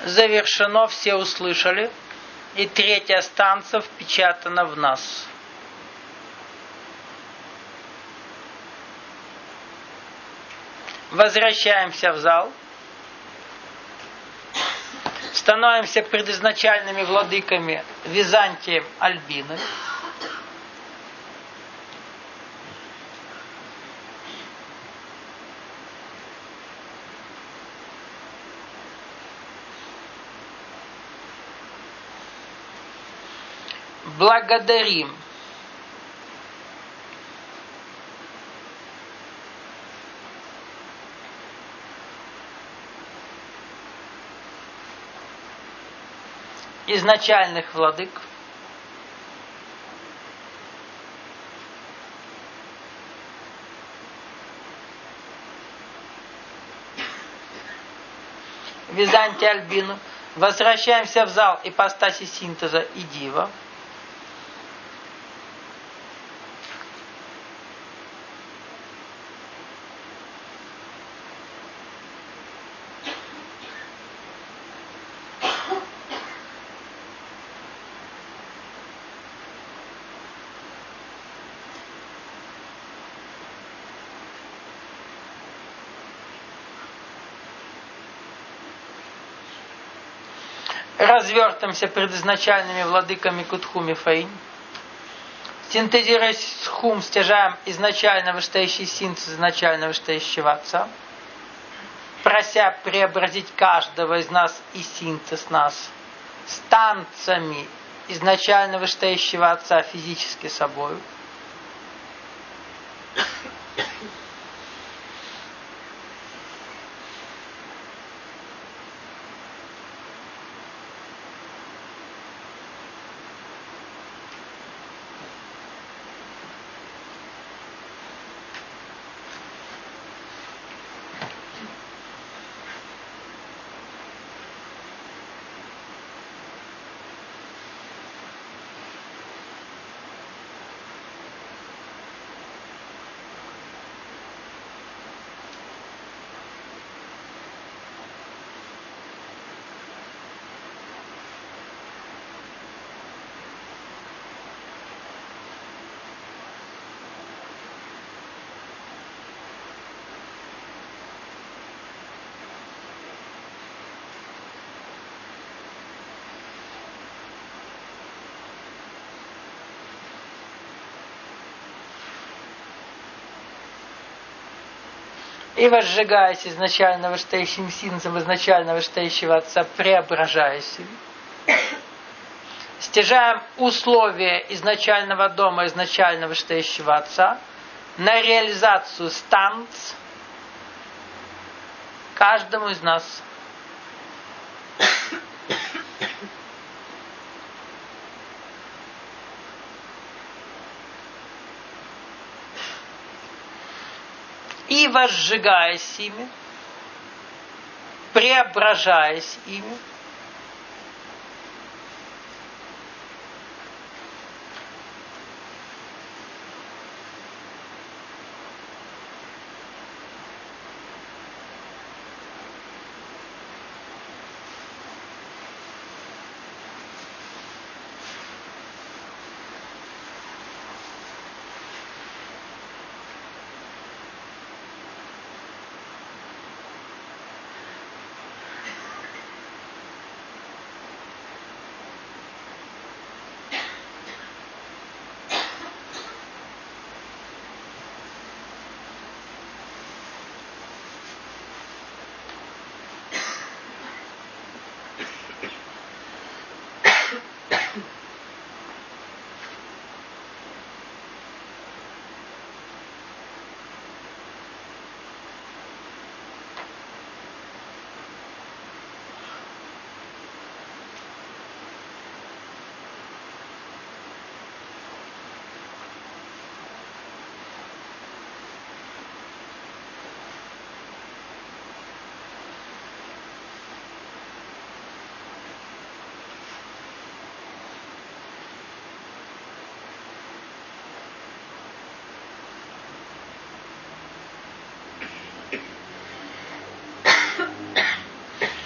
завершено, все услышали. И третья станция впечатана в нас. Возвращаемся в зал. Становимся предизначальными владыками Византием, Альбиной. Благодарим изначальных владык, Византия, Альбину. Возвращаемся в зал ипостаси синтеза и дива. Развертываемся предизначальными владыками Кутхуми Фаин. Синтезируя хум, стяжаем изначально вышестоящий синтез изначально вышестоящего Отца, прося преобразить каждого из нас и синтез нас станциями изначально вышестоящего Отца физически собою. И возжигаясь изначально вышестоящим синтезом изначально вышестоящего Отца, преображаясь им, стяжаем условия изначального дома изначально вышестоящего Отца на реализацию станц каждому из нас. И возжигаясь ими, преображаясь ими,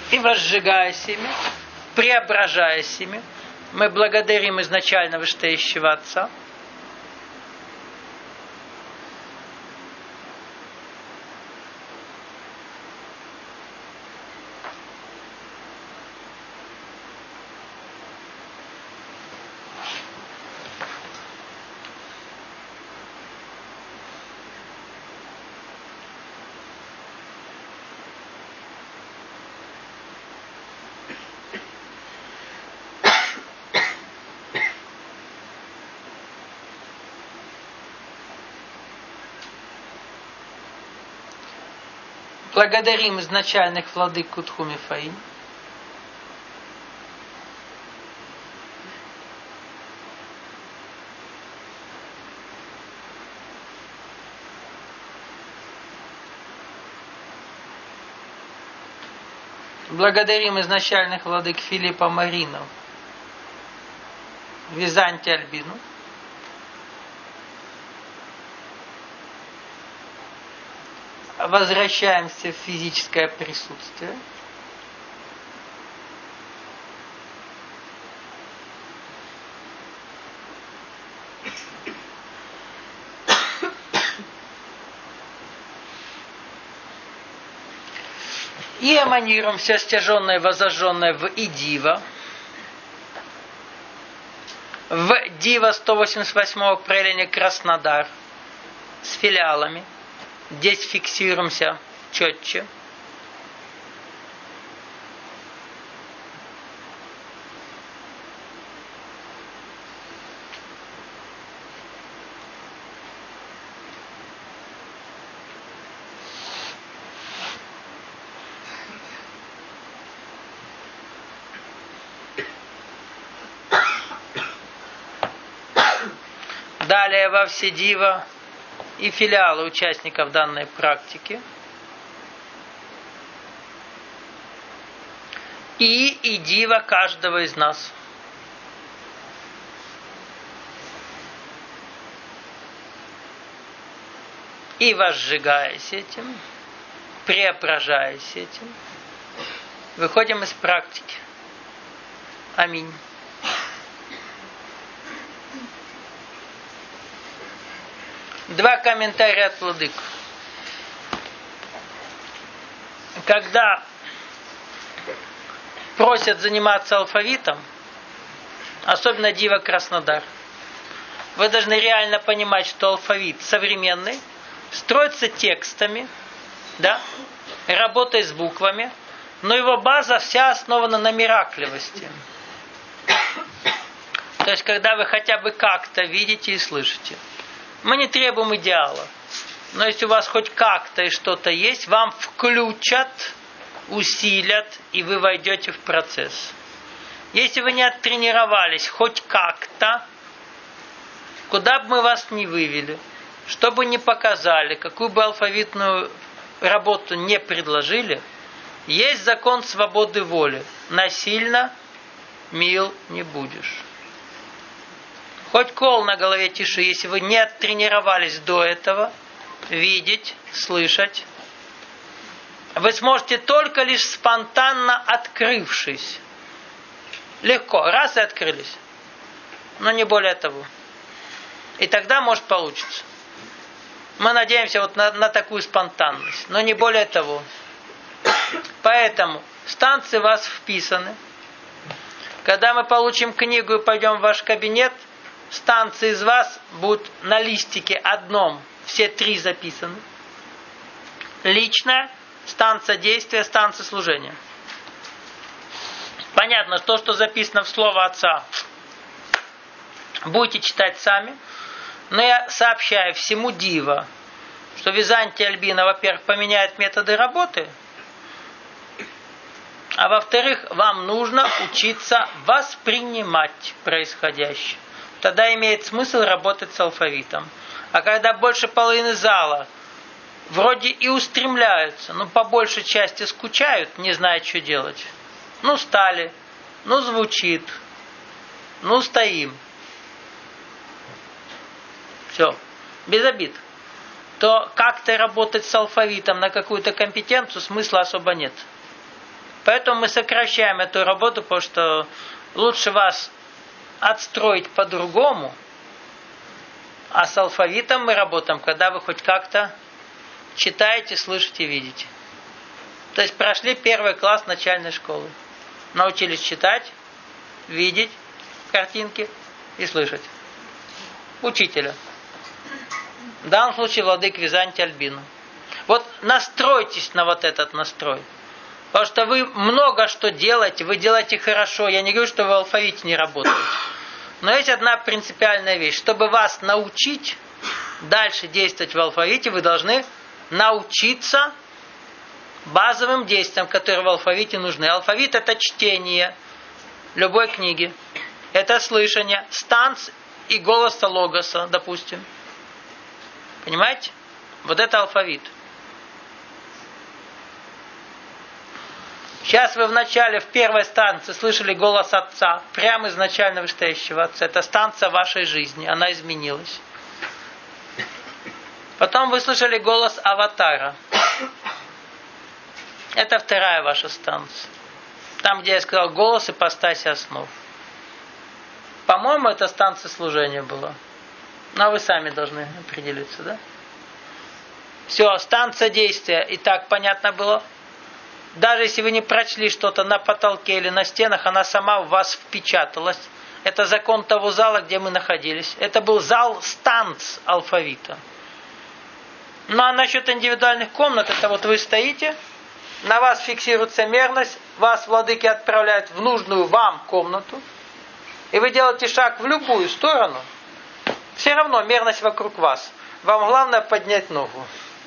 и возжигаясь ими, преображаясь ими, мы благодарим изначально вышестоящего Отца. Благодарим изначальных владык Кутхуми Фаим. Благодарим изначальных владык Филиппа Маринов, Византия Альбину. Возвращаемся в физическое присутствие. И эманируем все стяженное и возожженное в Идива. В Дива 188-го проявления Краснодар с филиалами. Здесь фиксируемся четче. Далее во все дива и филиалы участников данной практики. И дива каждого из нас. И возжигаясь этим, преображаясь этим, выходим из практики. Аминь. Два комментария от владык. Когда просят заниматься алфавитом, особенно Дива Краснодар, вы должны реально понимать, что алфавит современный, строится текстами, да, работой с буквами, но его база вся основана на миракливости. То есть, когда вы хотя бы как-то видите и слышите. Мы не требуем идеала. Но если у вас хоть как-то и что-то есть, вам включат, усилят, и вы войдете в процесс. Если вы не оттренировались хоть как-то, куда бы мы вас ни вывели, что бы ни показали, какую бы алфавитную работу не предложили, есть закон свободы воли. Насильно мил не будешь. Хоть кол на голове тиши, если вы не оттренировались до этого, видеть, слышать, вы сможете только лишь спонтанно открывшись. Легко, раз и открылись. Но не более того. И тогда может получиться. Мы надеемся вот на такую спонтанность, но не более того. Поэтому станции у вас вписаны. Когда мы получим книгу и пойдем в ваш кабинет, станции из вас будут на листике одном, все 3 записаны. Личная, станция действия, станция служения. Понятно, что записано в слово Отца, будете читать сами. Но я сообщаю всему Дива, что Византия Альбина, во-первых, поменяет методы работы, а во-вторых, вам нужно учиться воспринимать происходящее. Тогда имеет смысл работать с алфавитом. А когда больше половины зала вроде и устремляются, но по большей части скучают, не знают, что делать. Ну, стали, ну, звучит, ну, стоим. Все, без обид. То как-то работать с алфавитом на какую-то компетенцию смысла особо нет. Поэтому мы сокращаем эту работу, потому что лучше вас отстроить по-другому, а с алфавитом мы работаем, когда вы хоть как-то читаете, слышите, видите. То есть прошли 1 класс начальной школы. Научились читать, видеть картинки и слышать. Учителя. В данном случае владык Византия Альбина. Вот настройтесь на вот этот настрой. Потому что вы много что делаете, вы делаете хорошо. Я не говорю, что вы в алфавите не работаете. Но есть одна принципиальная вещь. Чтобы вас научить дальше действовать в алфавите, вы должны научиться базовым действиям, которые в алфавите нужны. Алфавит — это чтение любой книги. Это слышание станц и голоса логоса, допустим. Понимаете? Вот это алфавит. Сейчас вы в первой станции слышали голос Отца, прямо изначально вышестоящего Отца. Это станция вашей жизни, она изменилась. Потом вы слышали голос Аватара. Это вторая ваша станция. Там, где я сказал голос ипостаси основ. По-моему, это станция служения была. Но вы сами должны определиться, да? Все, станция действия. И так понятно было? Даже если вы не прочли что-то на потолке или на стенах, она сама в вас впечаталась. Это закон того зала, где мы находились. Это был зал станц алфавита. Ну а насчет индивидуальных комнат, это вот вы стоите, на вас фиксируется мерность, вас владыки отправляют в нужную вам комнату, и вы делаете шаг в любую сторону, все равно мерность вокруг вас. Вам главное поднять ногу.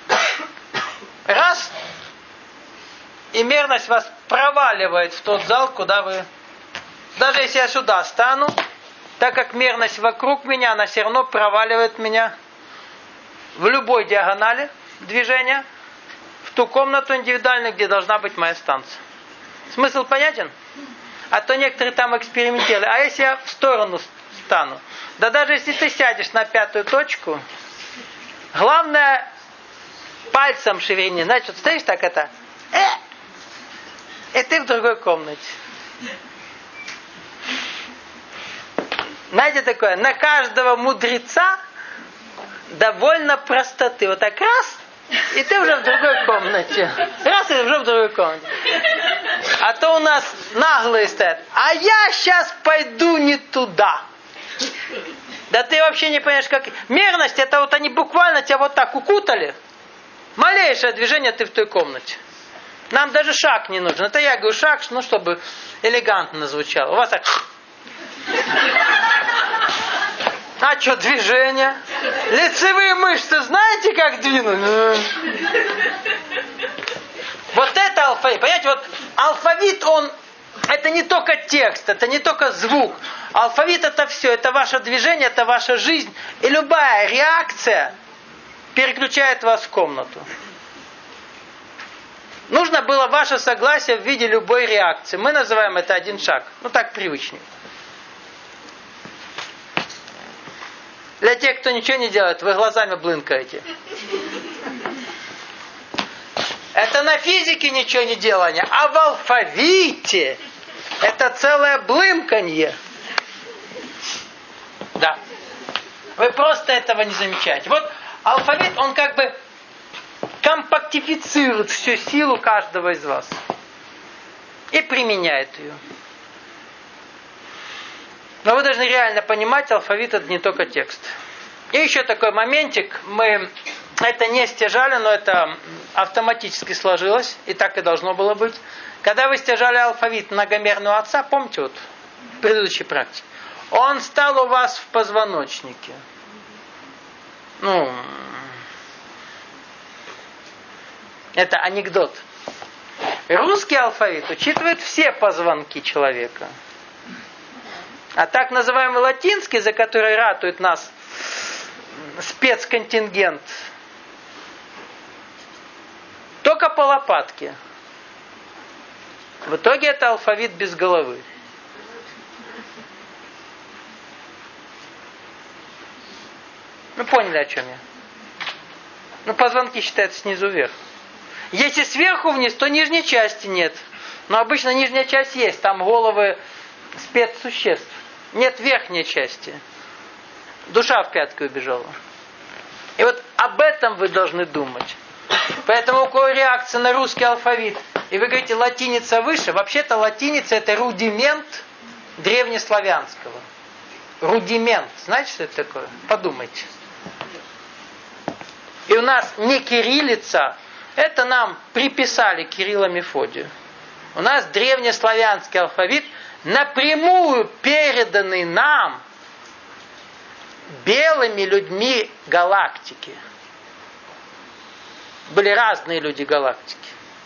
Раз, и мерность вас проваливает в тот зал, куда вы... Даже если я сюда стану, так как мерность вокруг меня, она все равно проваливает меня в любой диагонали движения в ту комнату индивидуальную, где должна быть моя станция. Смысл понятен? А то некоторые там экспериментировали. А если я в сторону стану? Да даже если ты сядешь на 5-ю точку, главное пальцем шевели. Знаете, вот стоишь так это... И ты в другой комнате. Знаете такое? На каждого мудреца довольно простоты. Вот так раз, и ты уже в другой комнате. Раз, и уже в другой комнате. А то у нас наглые стоят. А я сейчас пойду не туда. Да ты вообще не понимаешь, как... Мерность, это вот они буквально тебя вот так укутали. Малейшее движение, ты в той комнате. Нам даже шаг не нужен. Это я говорю шаг, ну, чтобы элегантно звучало. У вас так... А что, движение? Лицевые мышцы знаете, как двинуть? Вот это алфавит. Понимаете, вот алфавит, он... Это не только текст, это не только звук. Алфавит — это все. Это ваше движение, это ваша жизнь. И любая реакция переключает вас в комнату. Нужно было ваше согласие в виде любой реакции. Мы называем это один шаг. Ну, так привычнее. Для тех, кто ничего не делает, вы глазами блынкаете. Это на физике ничего не делание, а в алфавите это целое блымканье. Да. Вы просто этого не замечаете. Вот алфавит, он как бы компактифицирует всю силу каждого из вас и применяет ее. Но вы должны реально понимать, алфавит — это не только текст. И еще такой моментик, мы это не стяжали, но это автоматически сложилось, и так и должно было быть. Когда вы стяжали алфавит многомерного отца, помните вот в предыдущей практике, он стал у вас в позвоночнике. Ну, это анекдот. Русский алфавит учитывает все позвонки человека. А так называемый латинский, за который ратует нас спецконтингент, только по лопатке. В итоге это алфавит без головы. Ну, поняли, о чем я? Ну, позвонки считаются снизу вверх. Если сверху вниз, то нижней части нет. Но обычно нижняя часть есть, там головы спецсуществ. Нет верхней части. Душа в пятки убежала. И вот об этом вы должны думать. Поэтому у кого реакция на русский алфавит, и вы говорите, латиница выше, вообще-то латиница это рудимент древнеславянского. Рудимент. Знаете, что это такое? Подумайте. И у нас не кириллица, это нам приписали Кирилла Мефодию. У нас древнеславянский алфавит, напрямую переданный нам белыми людьми галактики. Были разные люди галактики.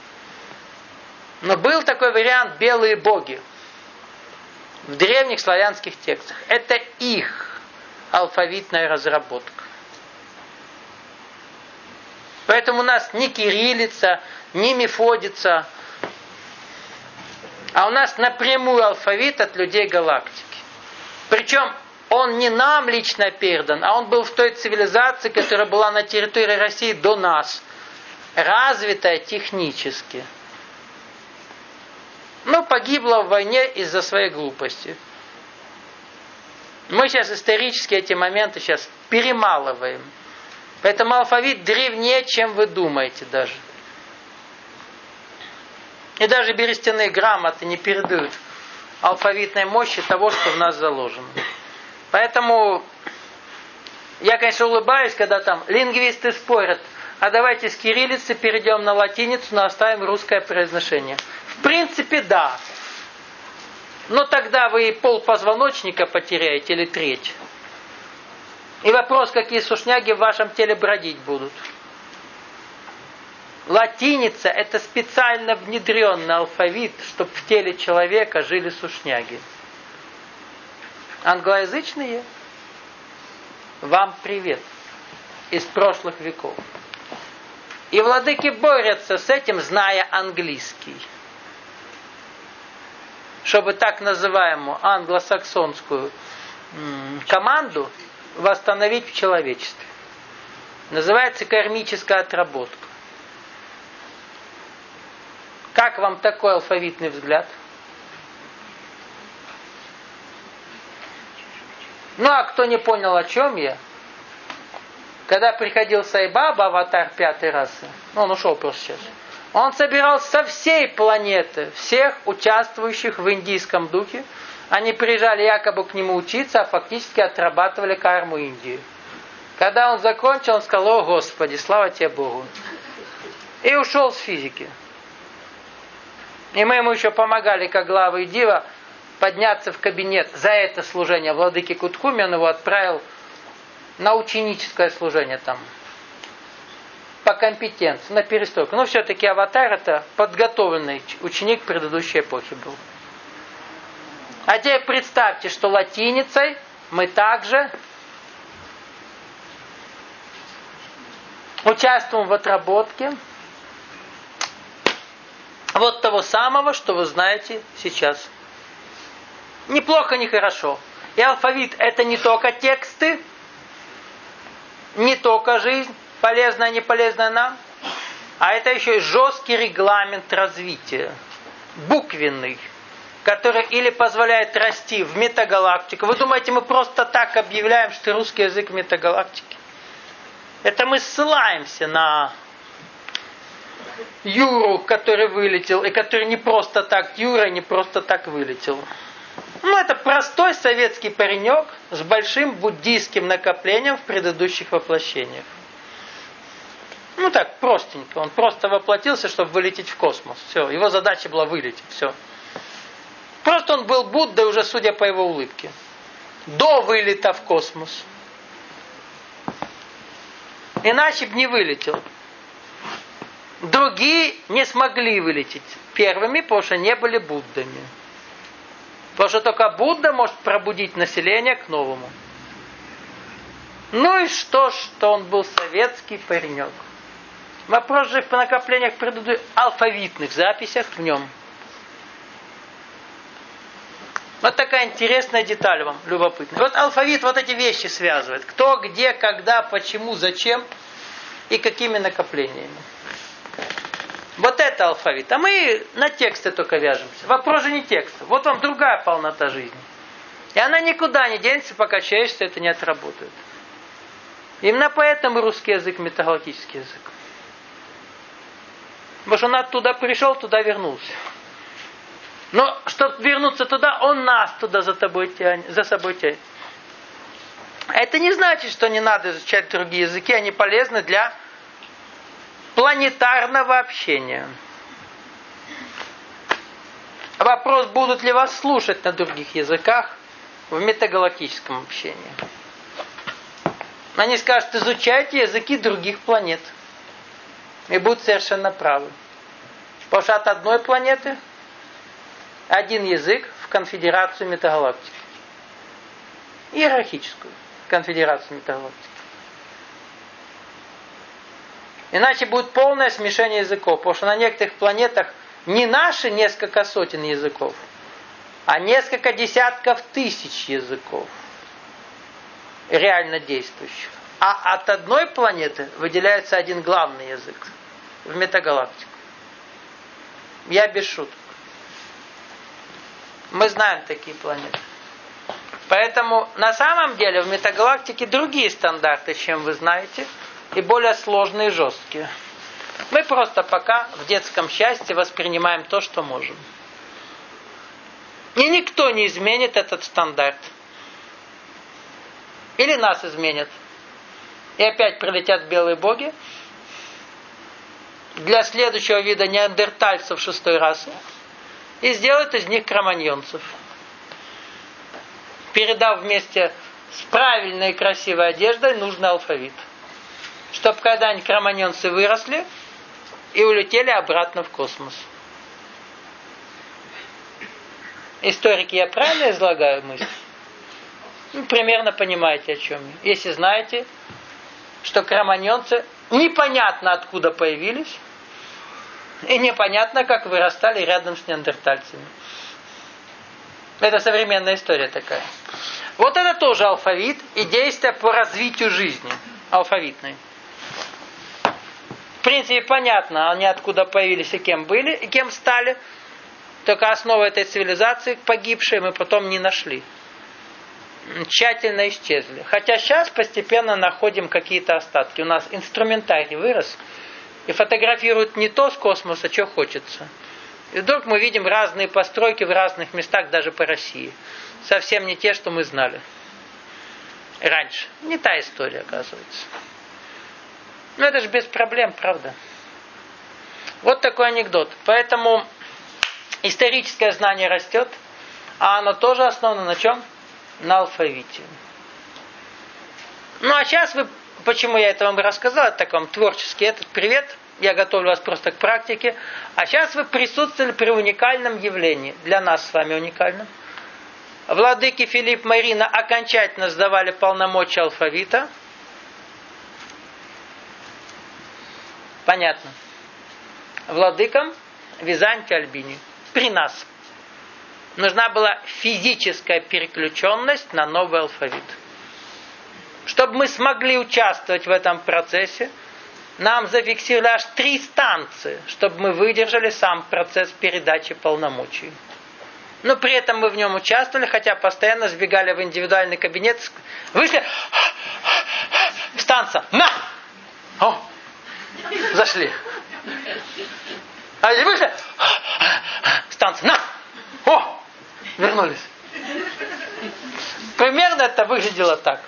Но был такой вариант белые боги в древних славянских текстах. Это их алфавитная разработка. Поэтому у нас ни кириллица, ни мефодица, а у нас напрямую алфавит от людей галактики. Причем он не нам лично передан, а он был в той цивилизации, которая была на территории России до нас. Развитая технически. Но погибла в войне из-за своей глупости. Мы сейчас исторически эти моменты сейчас перемалываем. Поэтому алфавит древнее, чем вы думаете даже. И даже берестяные грамоты не передают алфавитной мощи того, что в нас заложено. Поэтому я, конечно, улыбаюсь, когда там лингвисты спорят, а давайте с кириллицы перейдем на латиницу, но оставим русское произношение. В принципе, да. Но тогда вы полпозвоночника потеряете или треть. И вопрос, какие сушняги в вашем теле бродить будут. Латиница – это специально внедренный алфавит, чтобы в теле человека жили сушняги. Англоязычные – вам привет из прошлых веков. И владыки борются с этим, зная английский. Чтобы так называемую англосаксонскую команду восстановить в человечестве. Называется кармическая отработка. Как вам такой алфавитный взгляд? Ну, а кто не понял, о чем я? Когда приходил Сайбаба, аватар 5-й расы, он ушел просто сейчас, он собирал со всей планеты всех участвующих в индийском духе. Они приезжали якобы к нему учиться, а фактически отрабатывали карму Индии. Когда он закончил, он сказал: «О Господи, слава тебе Богу!» И ушел с физики. И мы ему еще помогали, как главы Дива, подняться в кабинет за это служение владыки Кутхуми. Он его отправил на ученическое служение там. По компетенции, на перестройку. Но все-таки аватар это подготовленный ученик предыдущей эпохи был. А теперь представьте, что латиницей мы также участвуем в отработке вот того самого, что вы знаете сейчас. Неплохо, не хорошо. И алфавит это не только тексты, не только жизнь, полезная, не полезная нам, а это еще и жесткий регламент развития, буквенный, который или позволяет расти в метагалактику. Вы думаете, мы просто так объявляем, что русский язык метагалактики? Это мы ссылаемся на Юру, который вылетел, и который не просто так, Юра не просто так вылетел. Ну, это простой советский паренек с большим буддийским накоплением в предыдущих воплощениях. Ну так, простенько. Он просто воплотился, чтобы вылететь в космос. Все, его задача была вылететь. Все. Просто он был Буддой уже, судя по его улыбке. До вылета в космос. Иначе бы не вылетел. Другие не смогли вылететь первыми, потому что не были Буддами. Потому что только Будда может пробудить население к новому. Ну и что он был советский паренек. Вопрос же в накоплениях предыдущих алфавитных записях в нем. Вот такая интересная деталь вам, любопытная. Вот алфавит вот эти вещи связывает. Кто, где, когда, почему, зачем и какими накоплениями. Вот это алфавит. А мы на тексты только вяжемся. Вопрос же не текста. Вот вам другая полнота жизни. И она никуда не денется, пока человечество это не отработает. Именно поэтому русский язык метагалактический язык. Потому что он оттуда пришел, туда вернулся. Но чтобы вернуться туда, он нас туда за собой тянет. Это не значит, что не надо изучать другие языки, они полезны для планетарного общения. Вопрос, будут ли вас слушать на других языках в метагалактическом общении. Они скажут, изучайте языки других планет. И будут совершенно правы. Потому что от одной планеты один язык в конфедерацию метагалактики. Иерархическую конфедерацию метагалактики. Иначе будет полное смешение языков. Потому что на некоторых планетах не наши несколько сотен языков, а несколько десятков тысяч языков реально действующих. А от одной планеты выделяется один главный язык в метагалактику. Я без шуток. Мы знаем такие планеты. Поэтому на самом деле в метагалактике другие стандарты, чем вы знаете, и более сложные и жесткие. Мы просто пока в детском счастье воспринимаем то, что можем. И никто не изменит этот стандарт. Или нас изменят. И опять прилетят белые боги для следующего вида неандертальцев 6-й расы и сделают из них кроманьонцев, передав вместе с правильной и красивой одеждой нужный алфавит. Чтобы когда-нибудь кроманьонцы выросли и улетели обратно в космос. Историки, я правильно излагаю мысль? Примерно понимаете, о чем я. Если знаете, что кроманьонцы непонятно откуда появились, и непонятно, как вырастали рядом с неандертальцами. Это современная история такая. Вот это тоже алфавит и действие по развитию жизни. Алфавитный. В принципе, понятно, они откуда появились и кем были, и кем стали. Только основа этой цивилизации погибшие мы потом не нашли. Тщательно исчезли. Хотя сейчас постепенно находим какие-то остатки. У нас инструментарий вырос и фотографируют не то с космоса, что хочется. И вдруг мы видим разные постройки в разных местах, даже по России. Совсем не те, что мы знали раньше. Не та история, оказывается. Но это же без проблем, правда? Вот такой анекдот. Поэтому историческое знание растет, а оно тоже основано на чем? На алфавите. Ну а сейчас вы, почему я это вам рассказал, это так вам творческий этот привет, я готовлю вас просто к практике, а сейчас вы присутствовали при уникальном явлении, для нас с вами уникальном. Владыки Филипп, Марина окончательно сдавали полномочия алфавита. Понятно. Владыкам Византии, Альбинии. При нас. Нужна была физическая переключенность на новый алфавит. Чтобы мы смогли участвовать в этом процессе, нам зафиксировали аж 3 станции, чтобы мы выдержали сам процесс передачи полномочий. Но при этом мы в нем участвовали, хотя постоянно сбегали в индивидуальный кабинет. Вышли. Станция. На! О! Зашли. А если вышли. Станция. На! О! Вернулись. Примерно это выглядело так.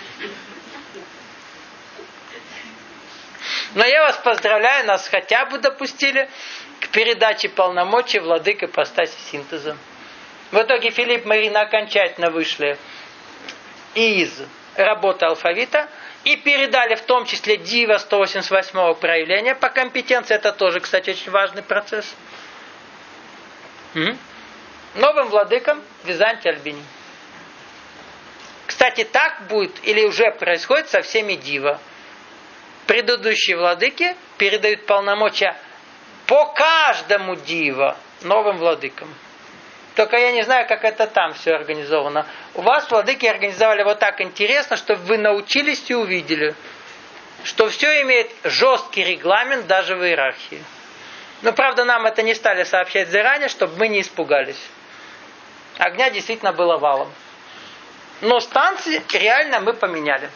Но я вас поздравляю, нас хотя бы допустили к передаче полномочий владык ипостаси синтеза. В итоге Филипп и Марина окончательно вышли из работы алфавита и передали в том числе Дива 188 проявления по компетенции. Это тоже, кстати, очень важный процесс. Новым владыкам Византии, Альбинии. Кстати, так будет или уже происходит со всеми Дива. Предыдущие владыки передают полномочия по каждому Дива новым владыкам. Только я не знаю, как это там все организовано. У вас владыки организовали вот так интересно, чтобы вы научились и увидели, что все имеет жесткий регламент даже в иерархии. Но, правда, нам это не стали сообщать заранее, чтобы мы не испугались. Огня действительно было валом. Но станции реально мы поменяли.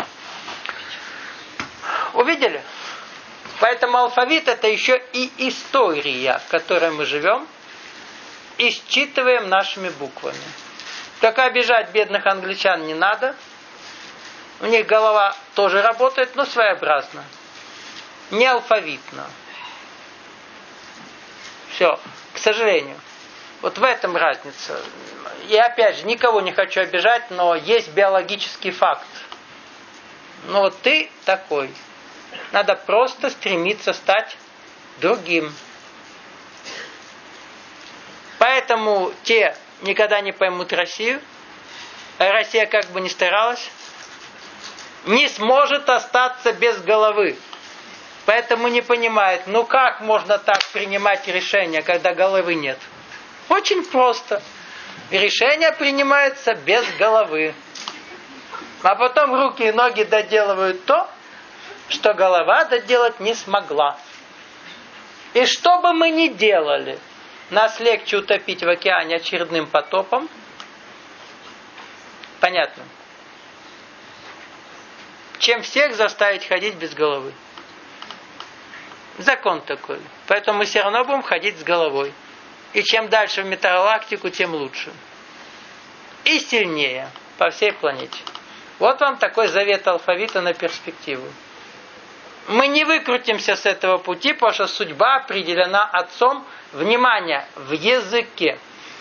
Увидели? Поэтому алфавит это еще и история, в которой мы живем и считываем нашими буквами. Только обижать бедных англичан не надо. У них голова тоже работает, но своеобразно. Не алфавитно. Все, к сожалению. Вот в этом разница. И опять же, никого не хочу обижать, но есть биологический факт. Но вот ты такой. Надо просто стремиться стать другим. Поэтому те никогда не поймут Россию, а Россия как бы ни старалась, не сможет остаться без головы. Поэтому не понимает, ну как можно так принимать решения, когда головы нет? Очень просто. Решение принимается без головы. А потом руки и ноги доделывают то, что голова доделать не смогла. И что бы мы ни делали, нас легче утопить в океане очередным потопом. Понятно. Чем всех заставить ходить без головы. Закон такой. Поэтому мы все равно будем ходить с головой. И чем дальше в метагалактику, тем лучше. И сильнее по всей планете. Вот вам такой завет алфавита на перспективу. Мы не выкрутимся с этого пути, потому что судьба определена Отцом, внимание, в языке.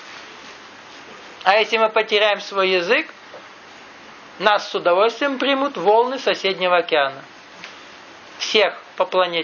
А если мы потеряем свой язык, нас с удовольствием примут волны соседнего океана. Всех по планете.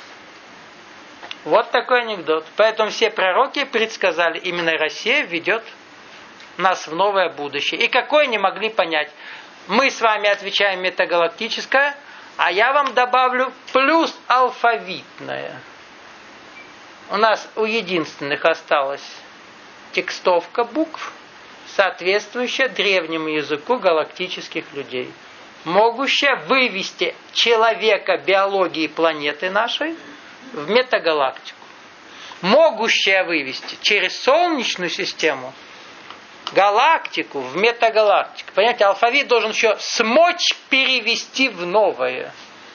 Вот такой анекдот. Поэтому все пророки предсказали, именно Россия ведет нас в новое будущее. И какое не могли понять. Мы с вами отвечаем метагалактическое, а я вам добавлю плюс алфавитное. У нас у единственных осталась текстовка букв, соответствующая древнему языку галактических людей, могущая вывести человека биологии планеты нашей в метагалактику. Могущая вывести через Солнечную систему галактику в метагалактику. Понимаете, алфавит должен еще смочь перевести в новое.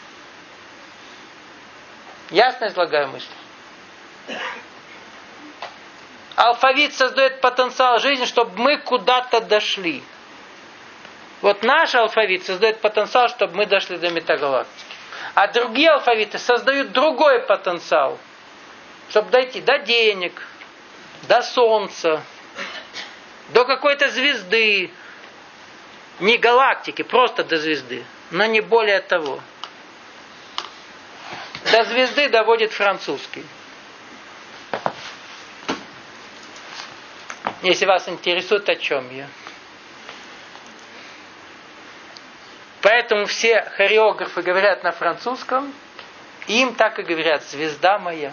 Ясно излагаю мысль? Алфавит создает потенциал жизни, чтобы мы куда-то дошли. Вот наш алфавит создает потенциал, чтобы мы дошли до метагалактики. А другие алфавиты создают другой потенциал, чтобы дойти до денег, до солнца, до какой-то звезды. Не галактики, просто до звезды. Но не более того. До звезды доводит французский. Если вас интересует, о чем я. Поэтому все хореографы говорят на французском, и им так и говорят: звезда моя.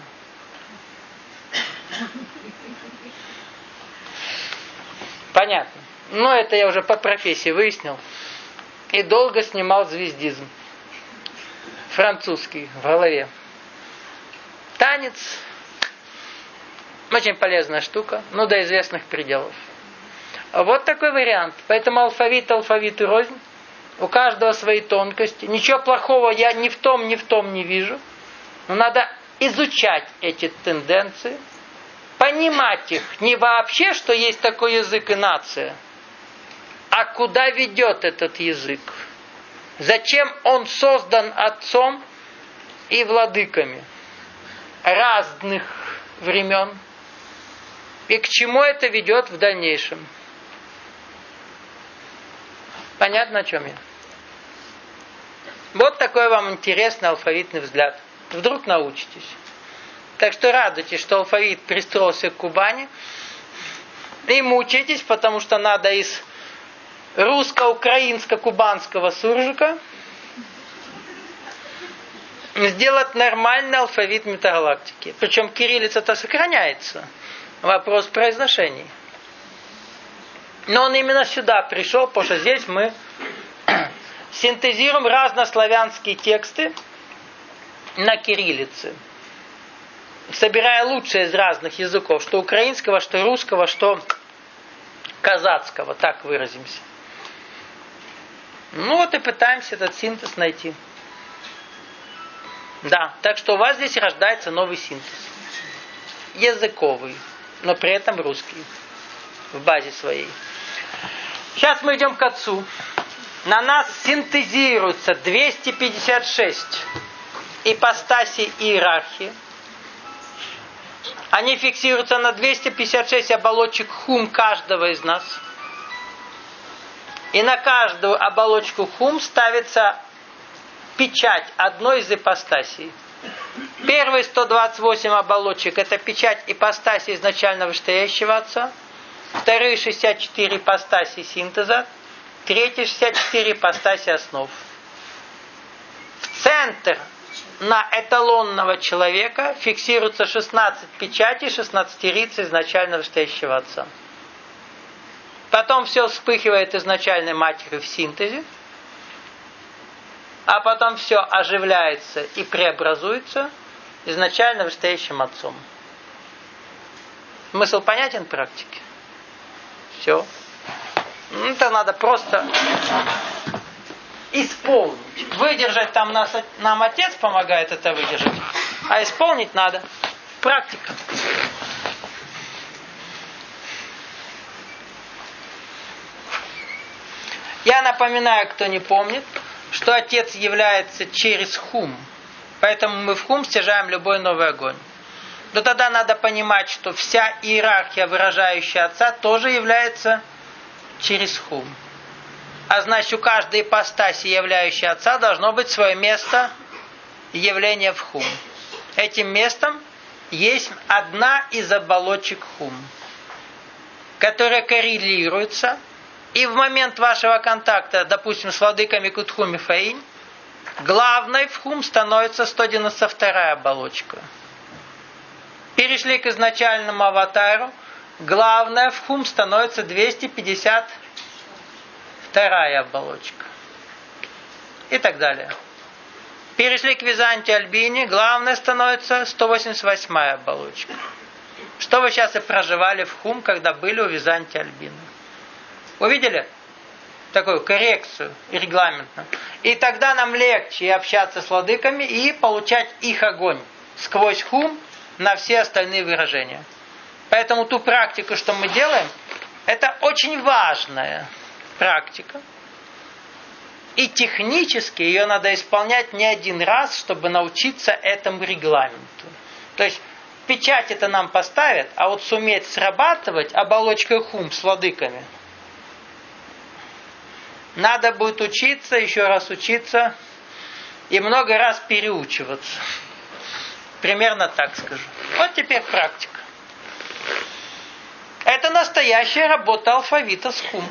Понятно. Но это я уже по профессии выяснил. И долго снимал звездизм. Французский в голове. Танец. Очень полезная штука, но до известных пределов. Вот такой вариант. Поэтому алфавиту рознь. У каждого свои тонкости. Ничего плохого я ни в том не вижу. Но надо изучать эти тенденции. Понимать их не вообще, что есть такой язык и нация, а куда ведет этот язык. Зачем он создан отцом и владыками разных времен. И к чему это ведет в дальнейшем. Понятно, о чем я? Вот такой вам интересный алфавитный взгляд. Вдруг научитесь. Так что радуйтесь, что алфавит пристроился к Кубани. И мучайтесь, потому что надо из русско-украинско-кубанского суржика сделать нормальный алфавит метагалактики. Причем кириллица-то сохраняется. Вопрос произношений. Но он именно сюда пришел, потому что здесь мы синтезируем разнославянские тексты на кириллице. собирая лучшее из разных языков, что украинского, что русского, что казацкого, так выразимся. Ну вот и пытаемся этот синтез найти. Да, так что у вас здесь рождается новый синтез. Языковый, но при этом русский. В базе своей. Сейчас мы идем к отцу. На нас синтезируется 256 ипостасей иерархии. Они фиксируются на 256 оболочек хум каждого из нас. И на каждую оболочку хум ставится печать одной из ипостасей. Первые 128 оболочек – это печать ипостаси изначально вышестоящего отца. Вторые 64 ипостаси синтеза. Третьи 64 ипостаси основ. В центр на эталонного человека фиксируется 16 печатей, 16 изначально вышестоящего отца. Потом все вспыхивает изначальной матерью в синтезе. А потом все оживляется и преобразуется изначально вышестоящим отцом. Смысл понятен в практике? Все. Это надо просто исполнить. Выдержать там нам отец помогает это выдержать. А исполнить надо. Практика. Я напоминаю, кто не помнит, что отец является через хум. Поэтому мы в хум стяжаем любой новый огонь. Но тогда надо понимать, что вся иерархия, выражающая отца, тоже является через хум. А значит, у каждой ипостаси, являющей отца, должно быть свое место явления в хум. Этим местом есть одна из оболочек хум, которая коррелируется. И в момент вашего контакта, допустим, с владыками Кутхум и Фаинь, главной в хум становится 192 оболочка. Перешли к изначальному аватару, главная в хум становится 252 оболочка. И так далее. Перешли к Византии Альбине, главная становится 188 оболочка. Что вы сейчас и проживали в хум, когда были у Византии Альбины. Увидели? Такую коррекцию регламентную. И тогда нам легче общаться с владыками и получать их огонь сквозь хум на все остальные выражения. Поэтому ту практику, что мы делаем, это очень важная практика. И технически ее надо исполнять не один раз, чтобы научиться этому регламенту. То есть печать это нам поставят, а вот суметь срабатывать оболочкой хум с владыками – надо будет учиться, еще раз учиться и много раз переучиваться. Примерно так скажу. Вот теперь практика. Это настоящая работа алфавита с хум.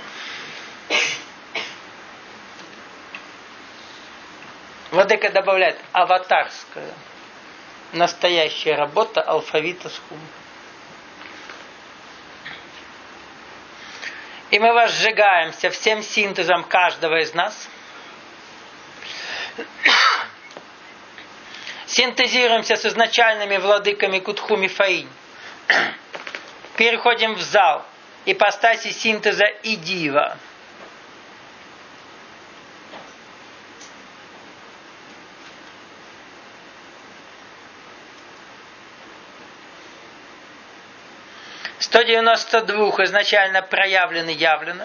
Владыка добавляет аватарская. Настоящая работа алфавита с хум. И мы возжигаемся всем синтезом каждого из нас. Синтезируемся с изначальными владыками Кутхум и Фаинь. Переходим в зал ипостаси синтеза и дива. – 192 изначально проявлены, явлено.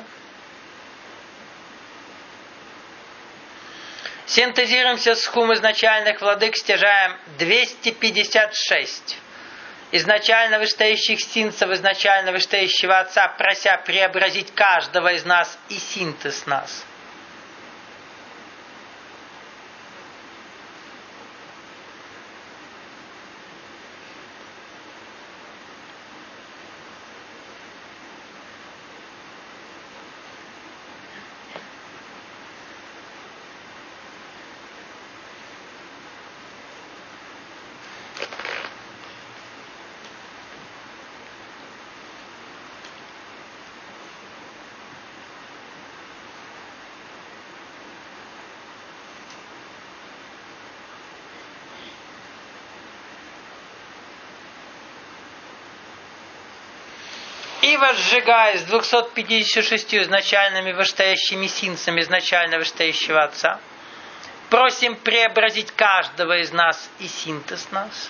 Синтезируемся с хум изначальных владык, стяжаем 256 изначально вышестоящих синтезов изначально вышестоящего отца, прося преобразить каждого из нас и синтез нас. И возжигая с 256 изначальными вышестоящими синцами изначально вышестоящего Отца, просим преобразить каждого из нас и синтез нас.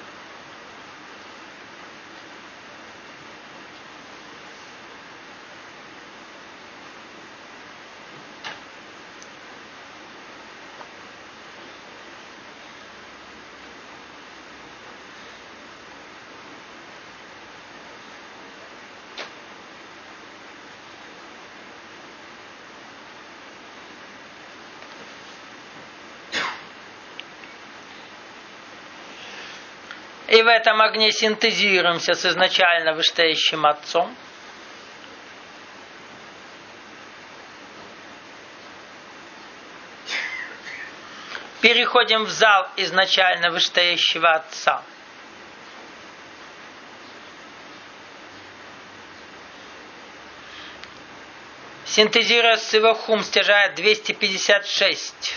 И в этом огне синтезируемся с изначально вышестоящим Отцом. Переходим в зал изначально вышестоящего Отца. Синтезируя с его хум, стяжая 256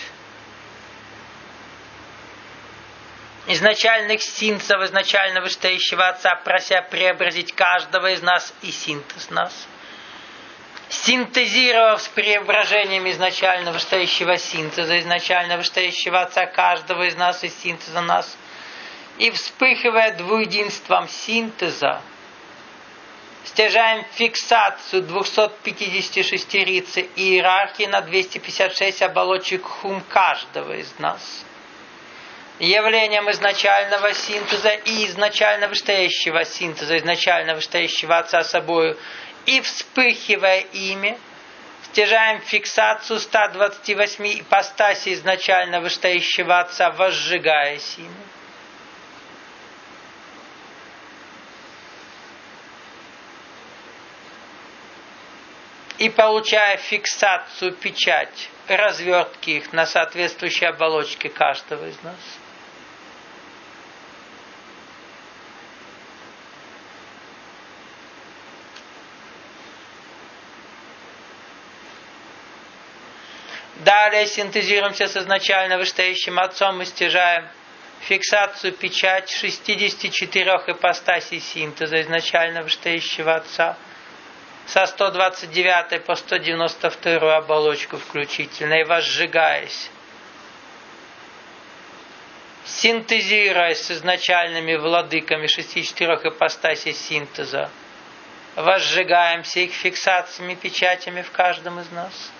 изначальных синцев изначально вышестоящего Отца, прося преобразить каждого из нас и синтез нас. Синтезировав с преображением изначально вышестоящего синтеза, изначально вышестоящего Отца, каждого из нас и синтеза нас, и вспыхивая двуединством синтеза, стяжаем фиксацию 256 рицы и иерархии на 256 оболочек хум каждого из нас. Явлением изначального синтеза и изначально вышестоящего синтеза, изначально вышестоящего Отца собою, и вспыхивая ими, стяжаем фиксацию 128 ипостасей изначально вышестоящего Отца, возжигаясь ими. И получая фиксацию, печать, развертки их на соответствующие оболочки каждого из нас. Далее синтезируемся с изначально вышестоящим Отцом и стяжаем фиксацию, печать 64 ипостасей синтеза изначально вышестоящего Отца со 129 по 192 оболочку включительно, и возжигаясь, синтезируясь с изначальными владыками 64 ипостасей синтеза, возжигаемся их фиксациями, печатями в каждом из нас.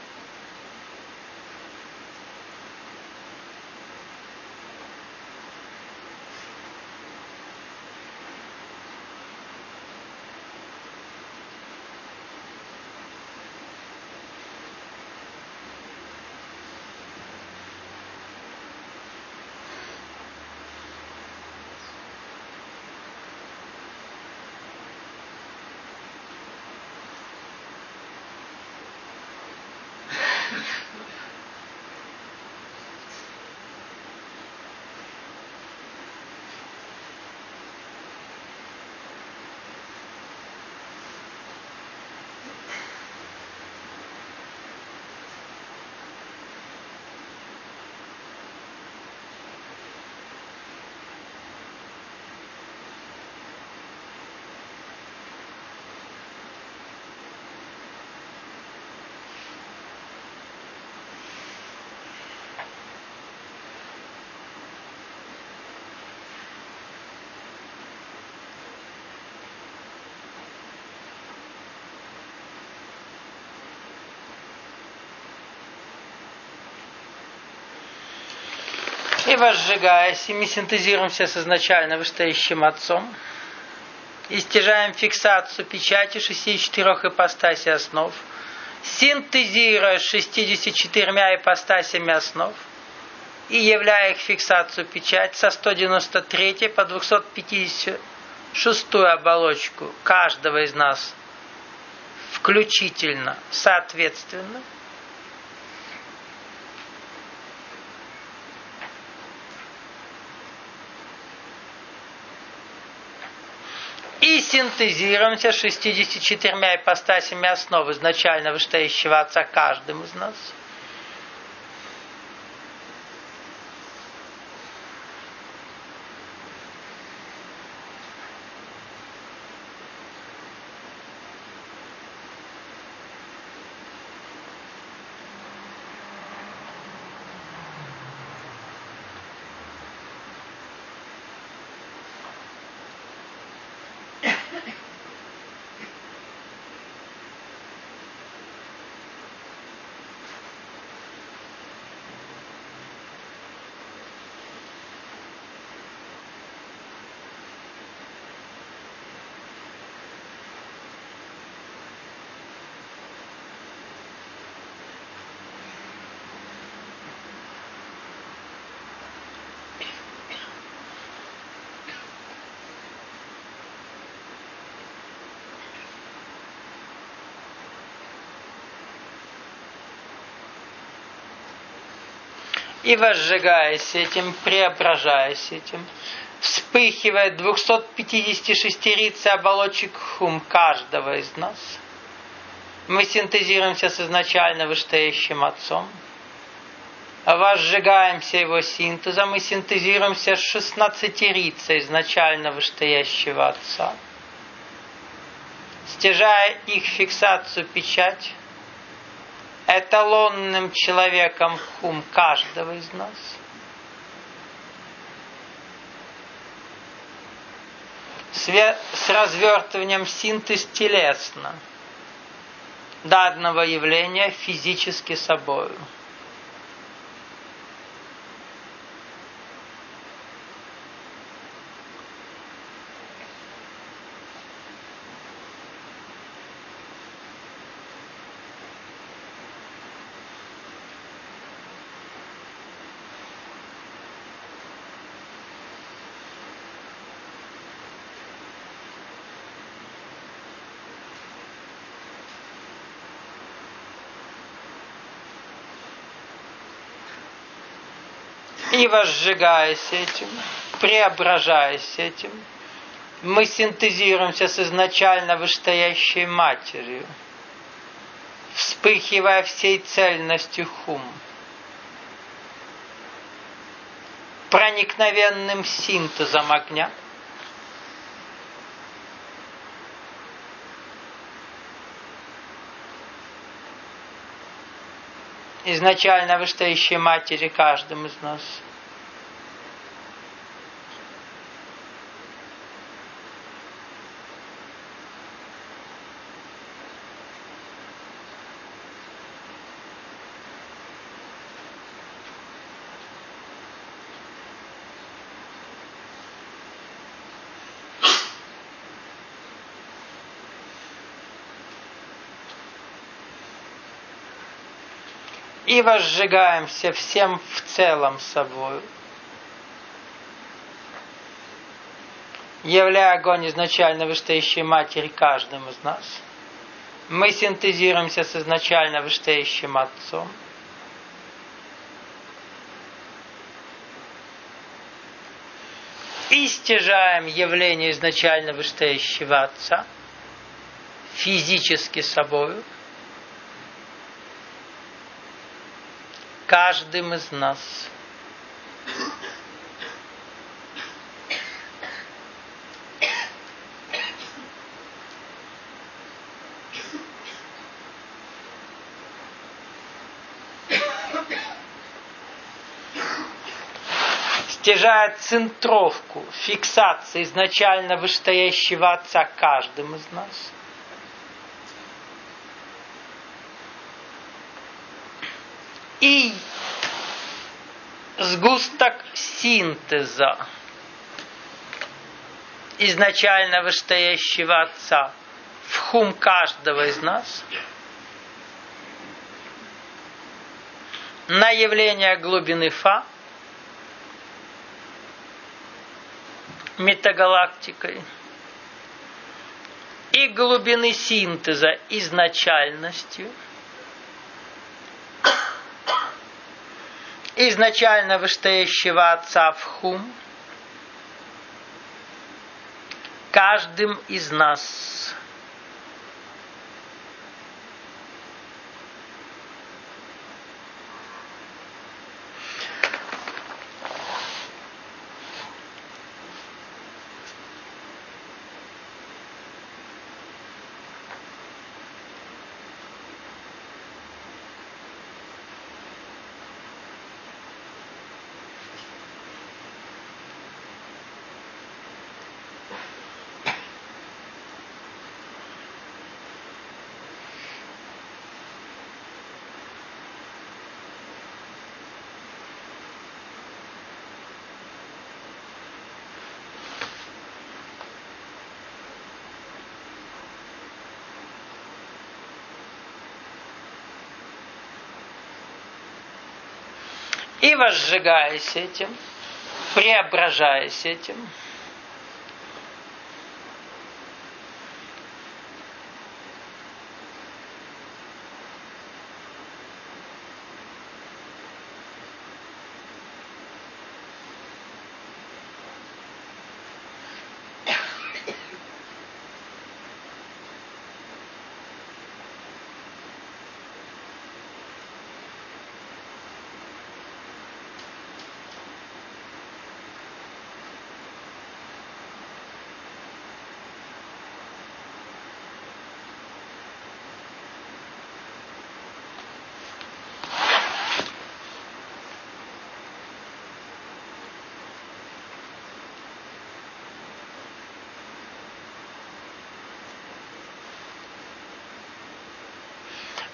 И возжигаясь, и мы синтезируемся с изначально вышестоящим Отцом, и стяжаем фиксацию печати 64 ипостасей основ, синтезируя с 64 ипостасями основ, и являя их фиксацию печать со 193 по 256 оболочку каждого из нас включительно, соответственно, и синтезируемся 64 ипостасями основ изначально вышестоящего Отца каждым из нас. И возжигаясь этим, преображаясь этим, вспыхивает 256-рицый оболочек хум каждого из нас. Мы синтезируемся с изначально вышестоящим Отцом. Возжигаемся его синтезом и синтезируемся с 16-рицей изначально вышестоящего Отца. Стяжая их фиксацию печать, эталонным человеком хум каждого из нас. С развертыванием синтез телесно данного явления физически собою. И возжигаясь этим, преображаясь этим, мы синтезируемся с изначально вышестоящей матерью, вспыхивая всей цельностью хум, проникновенным синтезом огня, изначально вышестоящей матери каждым из нас. И возжигаемся всем в целом собою, являя огонь изначально вышестоящей матери каждым из нас. Мы синтезируемся с изначально вышестоящим Отцом. И стяжаем явление изначально вышестоящего Отца физически собою, каждым из нас. Стяжая центровку, фиксации изначально вышестоящего Отца каждым из нас. И сгусток синтеза изначально вышестоящего Отца в хум каждого из нас на явление глубины Фа метагалактикой и глубины синтеза изначальностью изначально вышестоящего Отца в хум каждым из нас. И возжигаясь этим, преображаясь этим,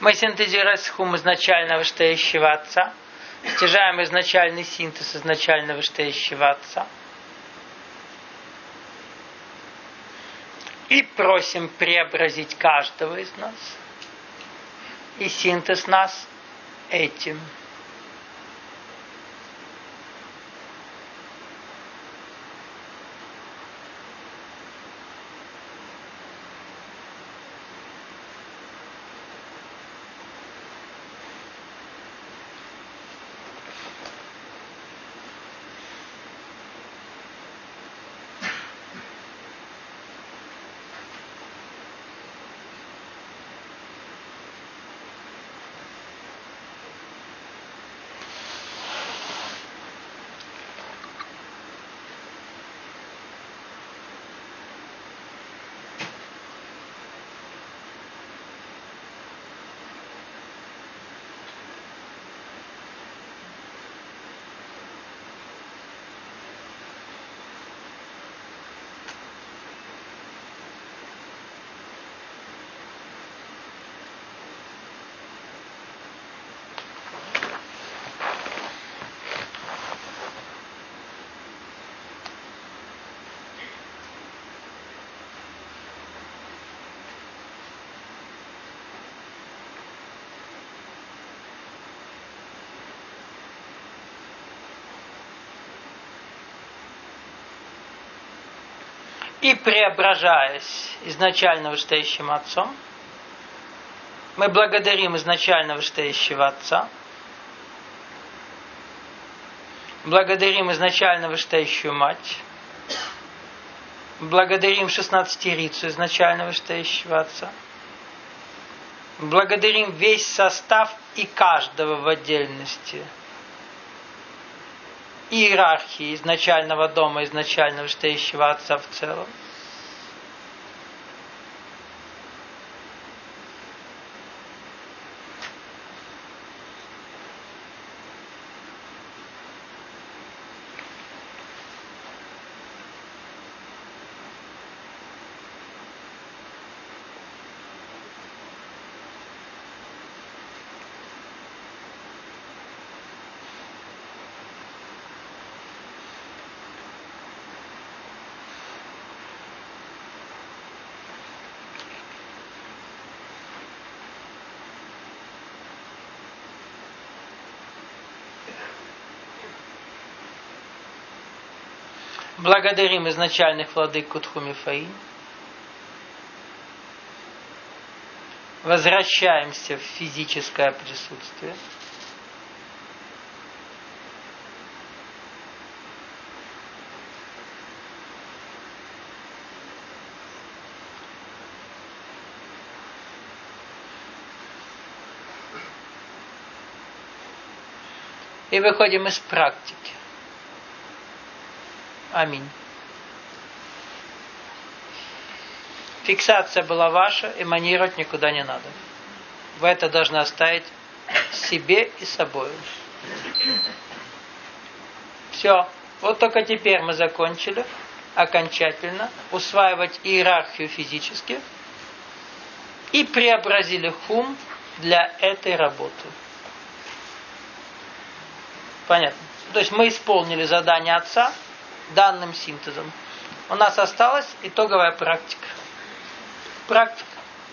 Мы синтезируем хум изначально вышестоящего Отца, стяжаем изначальный синтез изначально вышестоящего Отца и просим преобразить каждого из нас и синтез нас этим. И преображаясь изначально вышестоящим Отцом, мы благодарим изначально вышестоящего Отца, благодарим изначально вышестоящую Мать, благодарим 16-рицу изначально вышестоящего Отца, благодарим весь состав и каждого в отдельности, иерархии изначального дома, изначально вышестоящего Отца в целом. Благодарим изначальных владык Кутху-Мифаим. Возвращаемся в физическое присутствие. И выходим из практики. Аминь. Фиксация была ваша, эманировать никуда не надо. Вы это должны оставить себе и собой. Все. Вот только теперь мы закончили окончательно усваивать иерархию физически и преобразили хум для этой работы. Понятно? То есть мы исполнили задание Отца данным синтезом. У нас осталась итоговая практика. Практика.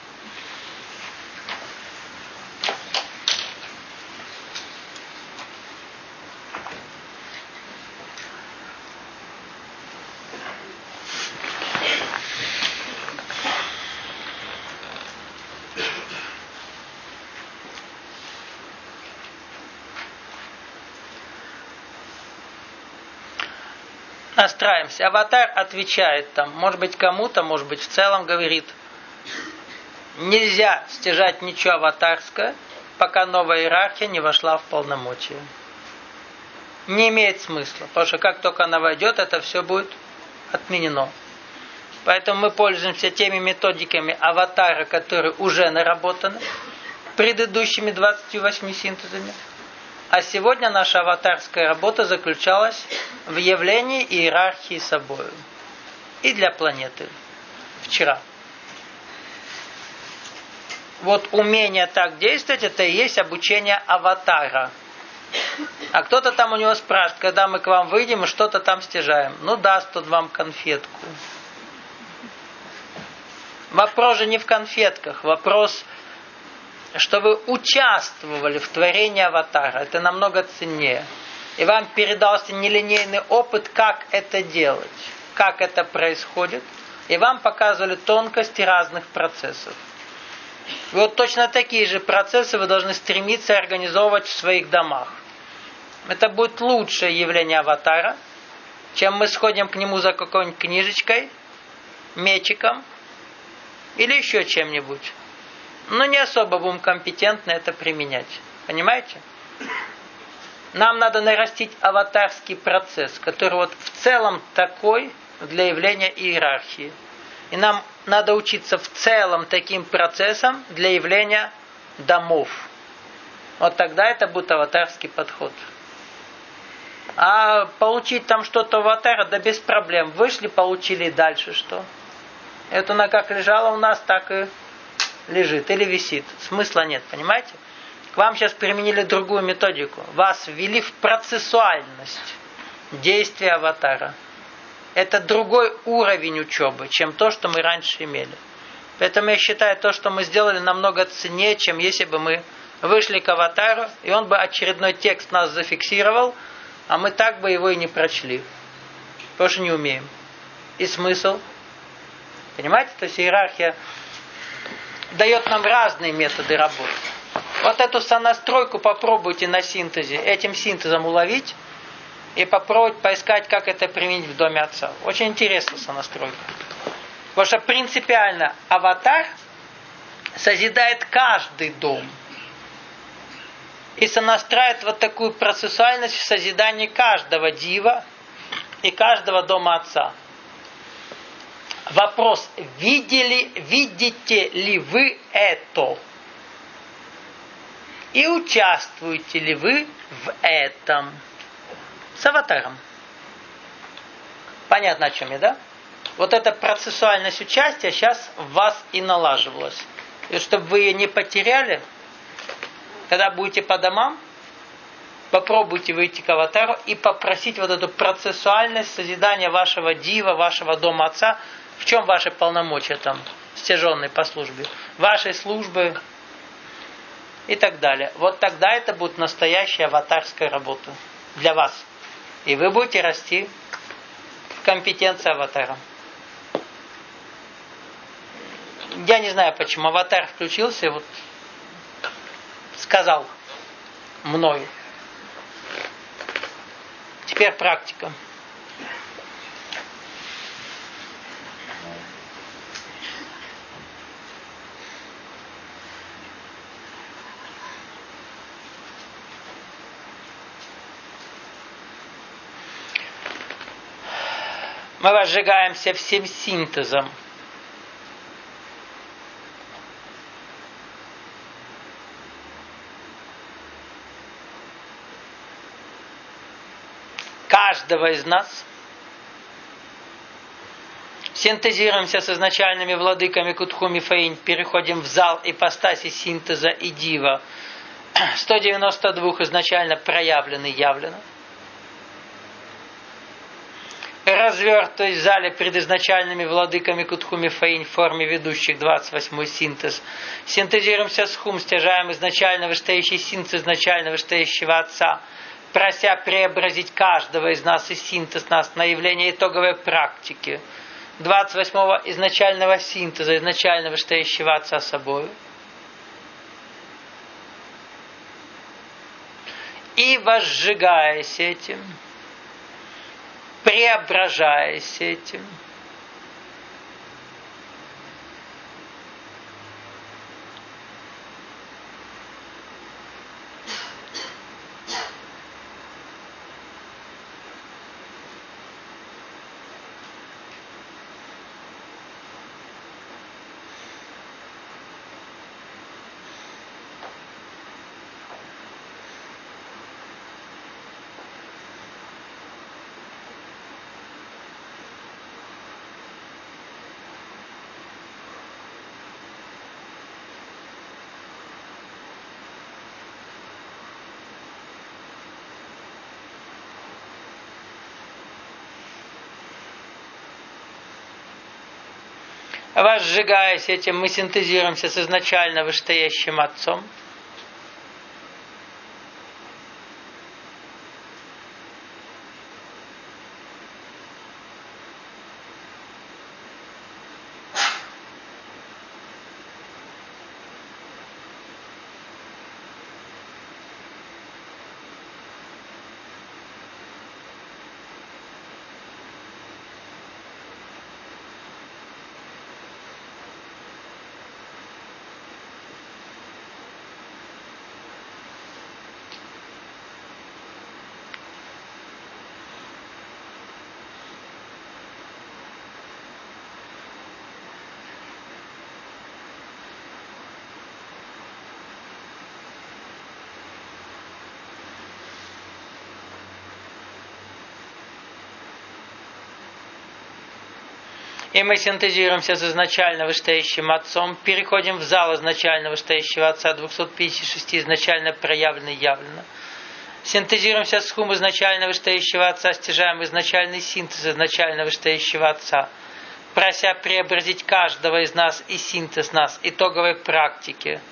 Настраиваемся. Аватар отвечает там. Может быть кому-то, может быть в целом говорит. Нельзя стяжать ничего аватарское, пока новая иерархия не вошла в полномочия. Не имеет смысла. Потому что как только она войдет, это все будет отменено. Поэтому мы пользуемся теми методиками аватара, которые уже наработаны предыдущими 28 синтезами. А сегодня наша аватарская работа заключалась в явлении иерархии собой. И для планеты. Вчера. вот умение так действовать, это и есть обучение аватара. А кто-то там у него спрашивает, когда мы к вам выйдем и что-то там стяжаем. Ну, даст он вам конфетку. Вопрос же не в конфетках. Вопрос, что вы участвовали в творении аватара. Это намного ценнее. И вам передался нелинейный опыт, как это делать, как это происходит. И вам показывали тонкости разных процессов. И вот точно такие же процессы вы должны стремиться организовывать в своих домах. Это будет лучшее явление аватара, чем мы сходим к нему за какой-нибудь книжечкой, мечиком или еще чем-нибудь. Но не особо будем компетентны это применять. Понимаете? Нам надо нарастить аватарский процесс, который вот в целом такой для явления иерархии. И нам надо учиться в целом таким процессом для явления домов. Вот тогда это будет аватарский подход. А получить там что-то аватара, да без проблем. Вышли, получили, и дальше что? Это она как лежала у нас, так и лежит или висит. Смысла нет, понимаете? К вам сейчас применили другую методику. Вас ввели в процессуальность действия аватара. Это другой уровень учебы, чем то, что мы раньше имели. Поэтому я считаю, то, что мы сделали, намного ценнее, чем если бы мы вышли к аватару, и он бы очередной текст нас зафиксировал, а мы так бы его и не прочли. Потому что не умеем. И смысл? Понимаете? То есть иерархия дает нам разные методы работы. Вот эту сонастройку попробуйте на синтезе, этим синтезом уловить и попробовать поискать, как это применить в доме отца. Очень интересная сонастройка. Потому что принципиально аватар созидает каждый дом. И сонастраивает вот такую процессуальность в созидании каждого дива и каждого дома отца. Вопрос, видите ли вы это? И участвуете ли вы в этом? С аватаром. Понятно, о чем я, да? Вот эта процессуальность участия сейчас в вас и налаживалась. И чтобы вы ее не потеряли, когда будете по домам, попробуйте выйти к аватару и попросить вот эту процессуальность созидания вашего дива, вашего дома отца. В чем ваши полномочия там, стяженные по службе? Вашей службы и так далее. Вот тогда это будет настоящая аватарская работа для вас. И вы будете расти в компетенции аватара. Я не знаю, почему аватар включился и вот сказал мною. Теперь практика. Мы разжигаемся всем синтезом. Каждого из нас. Синтезируемся с изначальными владыками Кутхуми Фаинь, переходим в зал ипостаси синтеза и дива. 192 изначально проявлено и явлено. Развертываясь в зале пред изначальными владыками Кутхуми Фаинь в форме ведущих 28-й синтез. Синтезируемся с Хум, стяжаем изначально вышестоящий синтез изначально вышестоящего Отца, прося преобразить каждого из нас и синтез нас на явление итоговой практики 28-го изначального синтеза изначально вышестоящего Отца собою. И возжигаясь этим, преображаясь этим, Возжигаясь этим, мы синтезируемся с изначально вышестоящим Отцом. И мы синтезируемся с изначально вышестоящим Отцом, переходим в зал изначально вышестоящего Отца, 256 изначально проявлено и явлено. Синтезируемся с хум изначально вышестоящего Отца, стяжаем изначальный синтез изначально вышестоящего Отца, прося преобразить каждого из нас и синтез нас, итоговой практики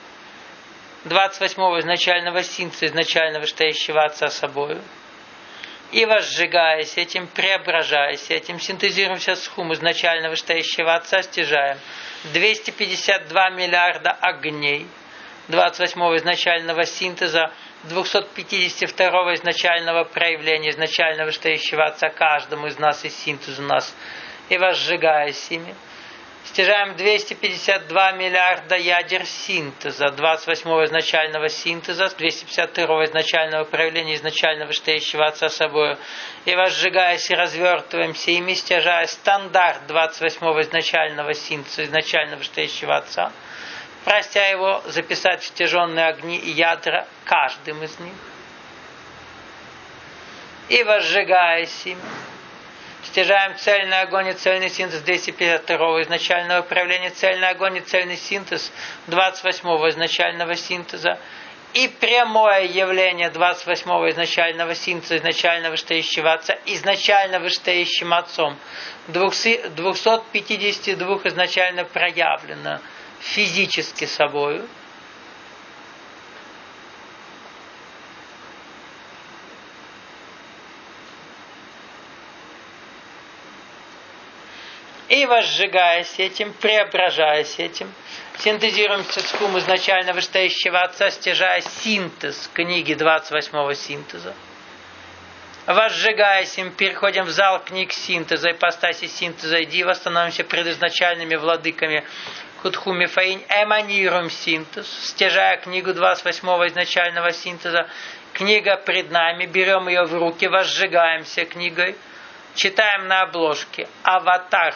28-го изначального синтеза изначально вышестоящего Отца собою. И возжигаясь этим, преображаясь этим, синтезируемся с хум изначально вышестоящего Отца, стяжаем 252 миллиарда огней 28-го изначального синтеза, 252-го изначального проявления изначально вышестоящего Отца каждому из нас и синтезу нас. И возжигаясь ими, стяжаем 252 миллиарда ядер синтеза, 28-го изначального синтеза, 252-го изначального проявления изначально вышестоящего Отца собою, и возжигаясь и развертываемся ими, стяжая стандарт 28-го изначального синтеза, изначально вышестоящего Отца, прося его записать в стяженные огни и ядра каждым из них, и возжигаясь ими, стяжаем цельный огонь и цельный синтез 252-го изначального проявления, цельный огонь и цельный синтез 28-го изначального синтеза и прямое явление 28-го изначального синтеза изначально вышестоящего Отца изначально вышестоящим Отцом 252 изначально проявлено физически собою. И возжигаясь этим, преображаясь этим, синтезируемся с хум изначально вышестоящего Отца, стяжая синтез книги 28-го синтеза. Возжигаясь им, переходим в зал книг синтеза, ипостаси синтеза и дива, становимся предизначальными владыками Кутху Мифаинь, эманируем синтез, стяжая книгу 28-го изначального синтеза. Книга пред нами, берем ее в руки, возжигаемся книгой, читаем на обложке «Аватар».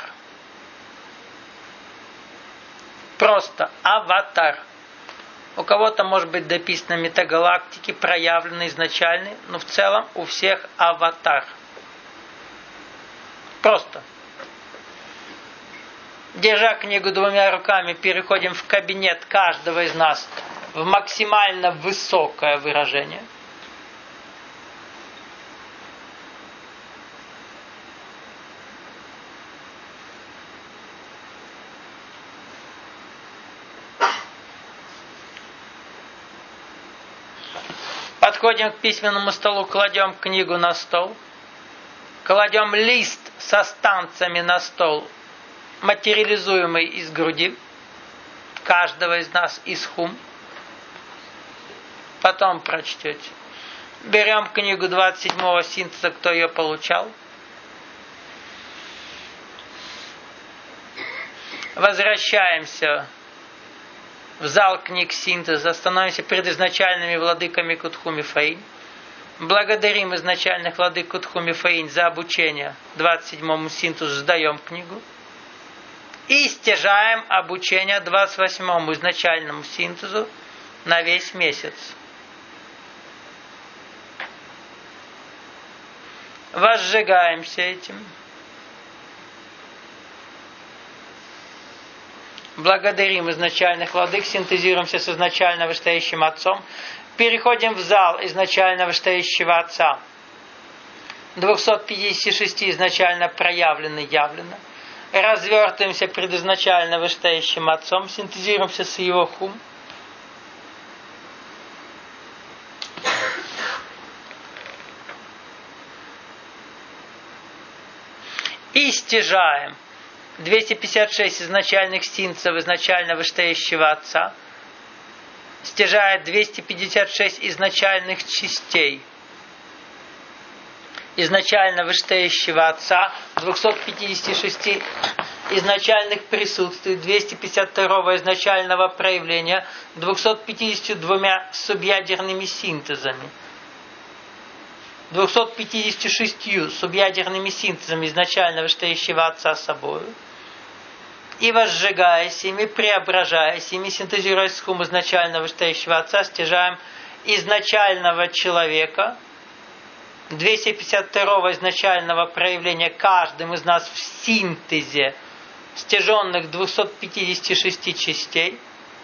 Просто аватар. У кого-то может быть дописано метагалактики, проявленный изначальный, но в целом у всех аватар. Просто. Держа книгу двумя руками, переходим в кабинет каждого из нас в максимально высокое выражение. Подходим к письменному столу, кладем книгу на стол, кладем лист со станциями на стол, материализуемый из груди каждого из нас, из хум. Потом прочтете. Берем книгу 27-го синтеза, кто ее получал. Возвращаемся в зал книг синтеза, становимся предизначальными владыками Кутху Мифаинь. Благодарим изначальных владык Кутху Мифаинь за обучение 27-му синтезу, сдаем книгу. И стяжаем обучение 28-му изначальному синтезу на весь месяц. Возжигаемся этим. Благодарим изначальных владык, синтезируемся с изначально вышестоящим Отцом, переходим в зал изначально вышестоящего Отца, 256 изначально проявлено, явлено, развертываемся пред изначально вышестоящим Отцом, синтезируемся с Его хум. И стяжаем 256 изначальных синтезов изначально вышестоящего Отца, стяжает 256 изначальных частей изначально вышестоящего Отца, 256 изначальных присутствий, 252 изначального проявления, 252 субъядерными синтезами, 256 субъядерными синтезами изначально вышестоящего Отца собою, и возжигаясь ими, преображаясь ими, синтезируясь с хум изначально вышестоящего Отца, стяжаем изначального человека, 252 изначального проявления каждым из нас в синтезе стяженных 256 частей,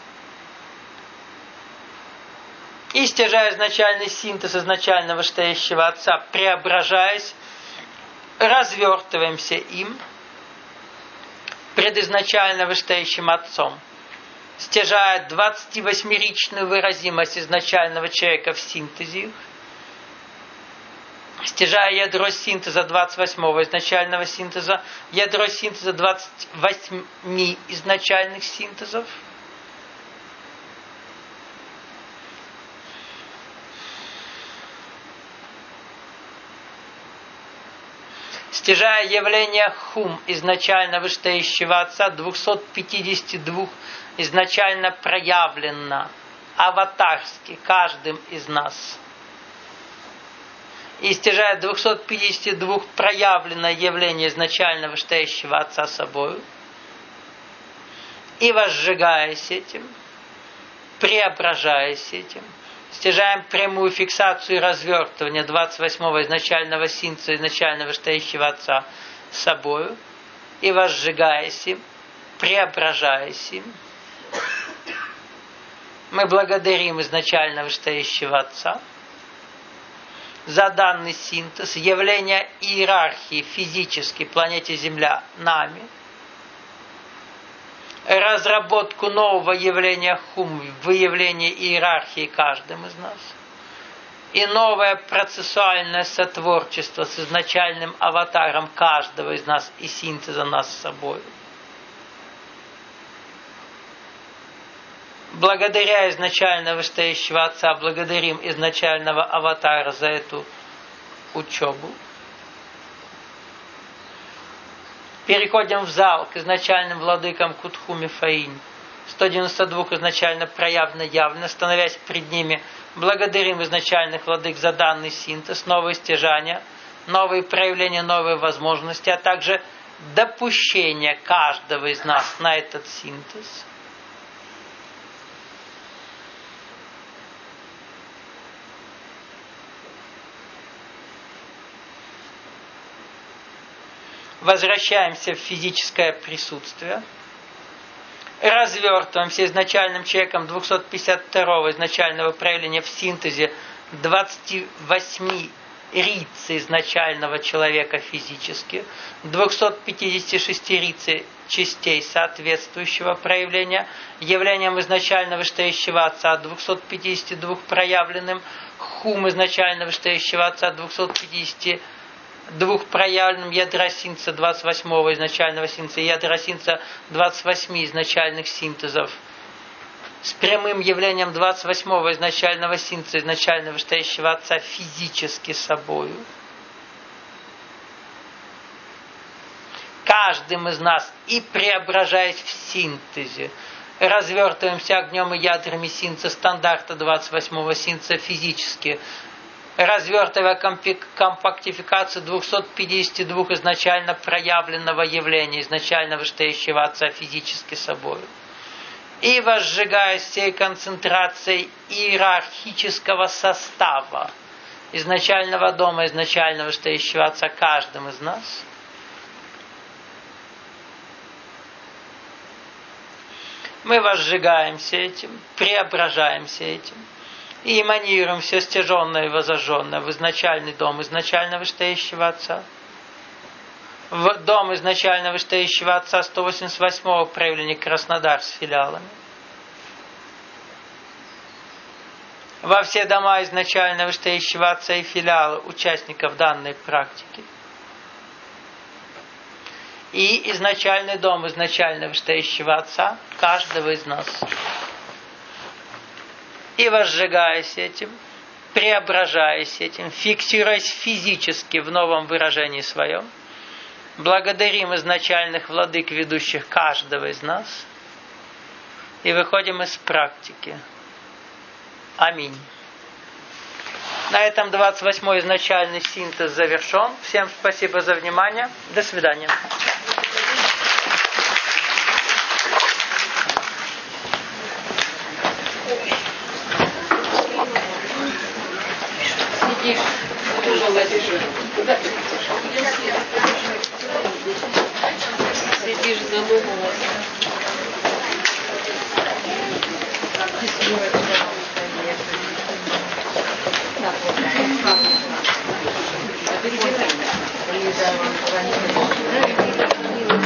и стяжая изначальный синтез изначально вышестоящего Отца, преображаясь, развертываемся им пред изначально вышестоящим Отцом, стяжая 28-ричную выразимость изначального человека в синтезе, стяжая ядро синтеза 28-го изначального синтеза, ядро синтеза 28 изначальных синтезов, стяжая явление хум изначально вышестоящего Отца, 252 изначально проявлено аватарски каждым из нас, и стяжая 252 проявленное явление изначально вышестоящего Отца собою, и возжигаясь этим, преображаясь этим, стяжаем прямую фиксацию и развертывание 28-го изначального синтеза изначально вышестоящего Отца собою, и возжигаясь им, преображаясь им, мы благодарим изначально вышестоящего Отца за данный синтез, явление иерархии физической планете Земля нами, разработку нового явления хум в выявлении иерархии каждым из нас, и новое процессуальное сотворчество с изначальным аватаром каждого из нас и синтеза нас с собой. Благодаря изначально вышестоящего Отца, благодарим изначального аватара за эту учебу. Переходим в зал к изначальным владыкам Кутхуми Фаинь. 192 изначально проявлено явно, становясь пред ними, благодарим изначальных владык за данный синтез, новые стяжания, новые проявления, новые возможности, а также допущение каждого из нас на этот синтез. Возвращаемся в физическое присутствие, развертываемся изначальным человеком 252 изначального проявления в синтезе 28 рицы изначального человека физически, 256 рицы частей соответствующего проявления, явлением изначально вышестоящего Отца 252 проявленным, хум изначально вышестоящего Отца 252 проявленным, ядра синтеза 28-го изначального синтеза, ядра синтеза 28 изначальных синтезов, с прямым явлением 28-го изначального синтеза, изначально вышестоящего Отца физически собою. Каждым из нас и преображаясь в синтезе, развертываемся огнем и ядрами синтеза стандарта 28-го синтеза физически, развертывая компактификацию 252 изначально проявленного явления, изначально вышестоящего Отца физически собой, и возжигая всей концентрацией иерархического состава изначального дома, изначально вышестоящего Отца каждым из нас, мы возжигаемся этим, преображаемся этим, и эманируем все стяженное и возожженное в изначальный дом изначально вышестоящего Отца. в дом изначально вышестоящего отца 188-го проявления Краснодар с филиалами. Во все дома изначально вышестоящего отца и филиала участников данной практики. И изначальный дом изначально вышестоящего отца каждого из нас. И возжигаясь этим, преображаясь этим, фиксируясь физически в новом выражении своем, благодарим изначальных владык, ведущих каждого из нас, и выходим из практики. Аминь. На этом 28-й изначальный синтез завершен. Всем спасибо за внимание. До свидания. Сидишь за ногу.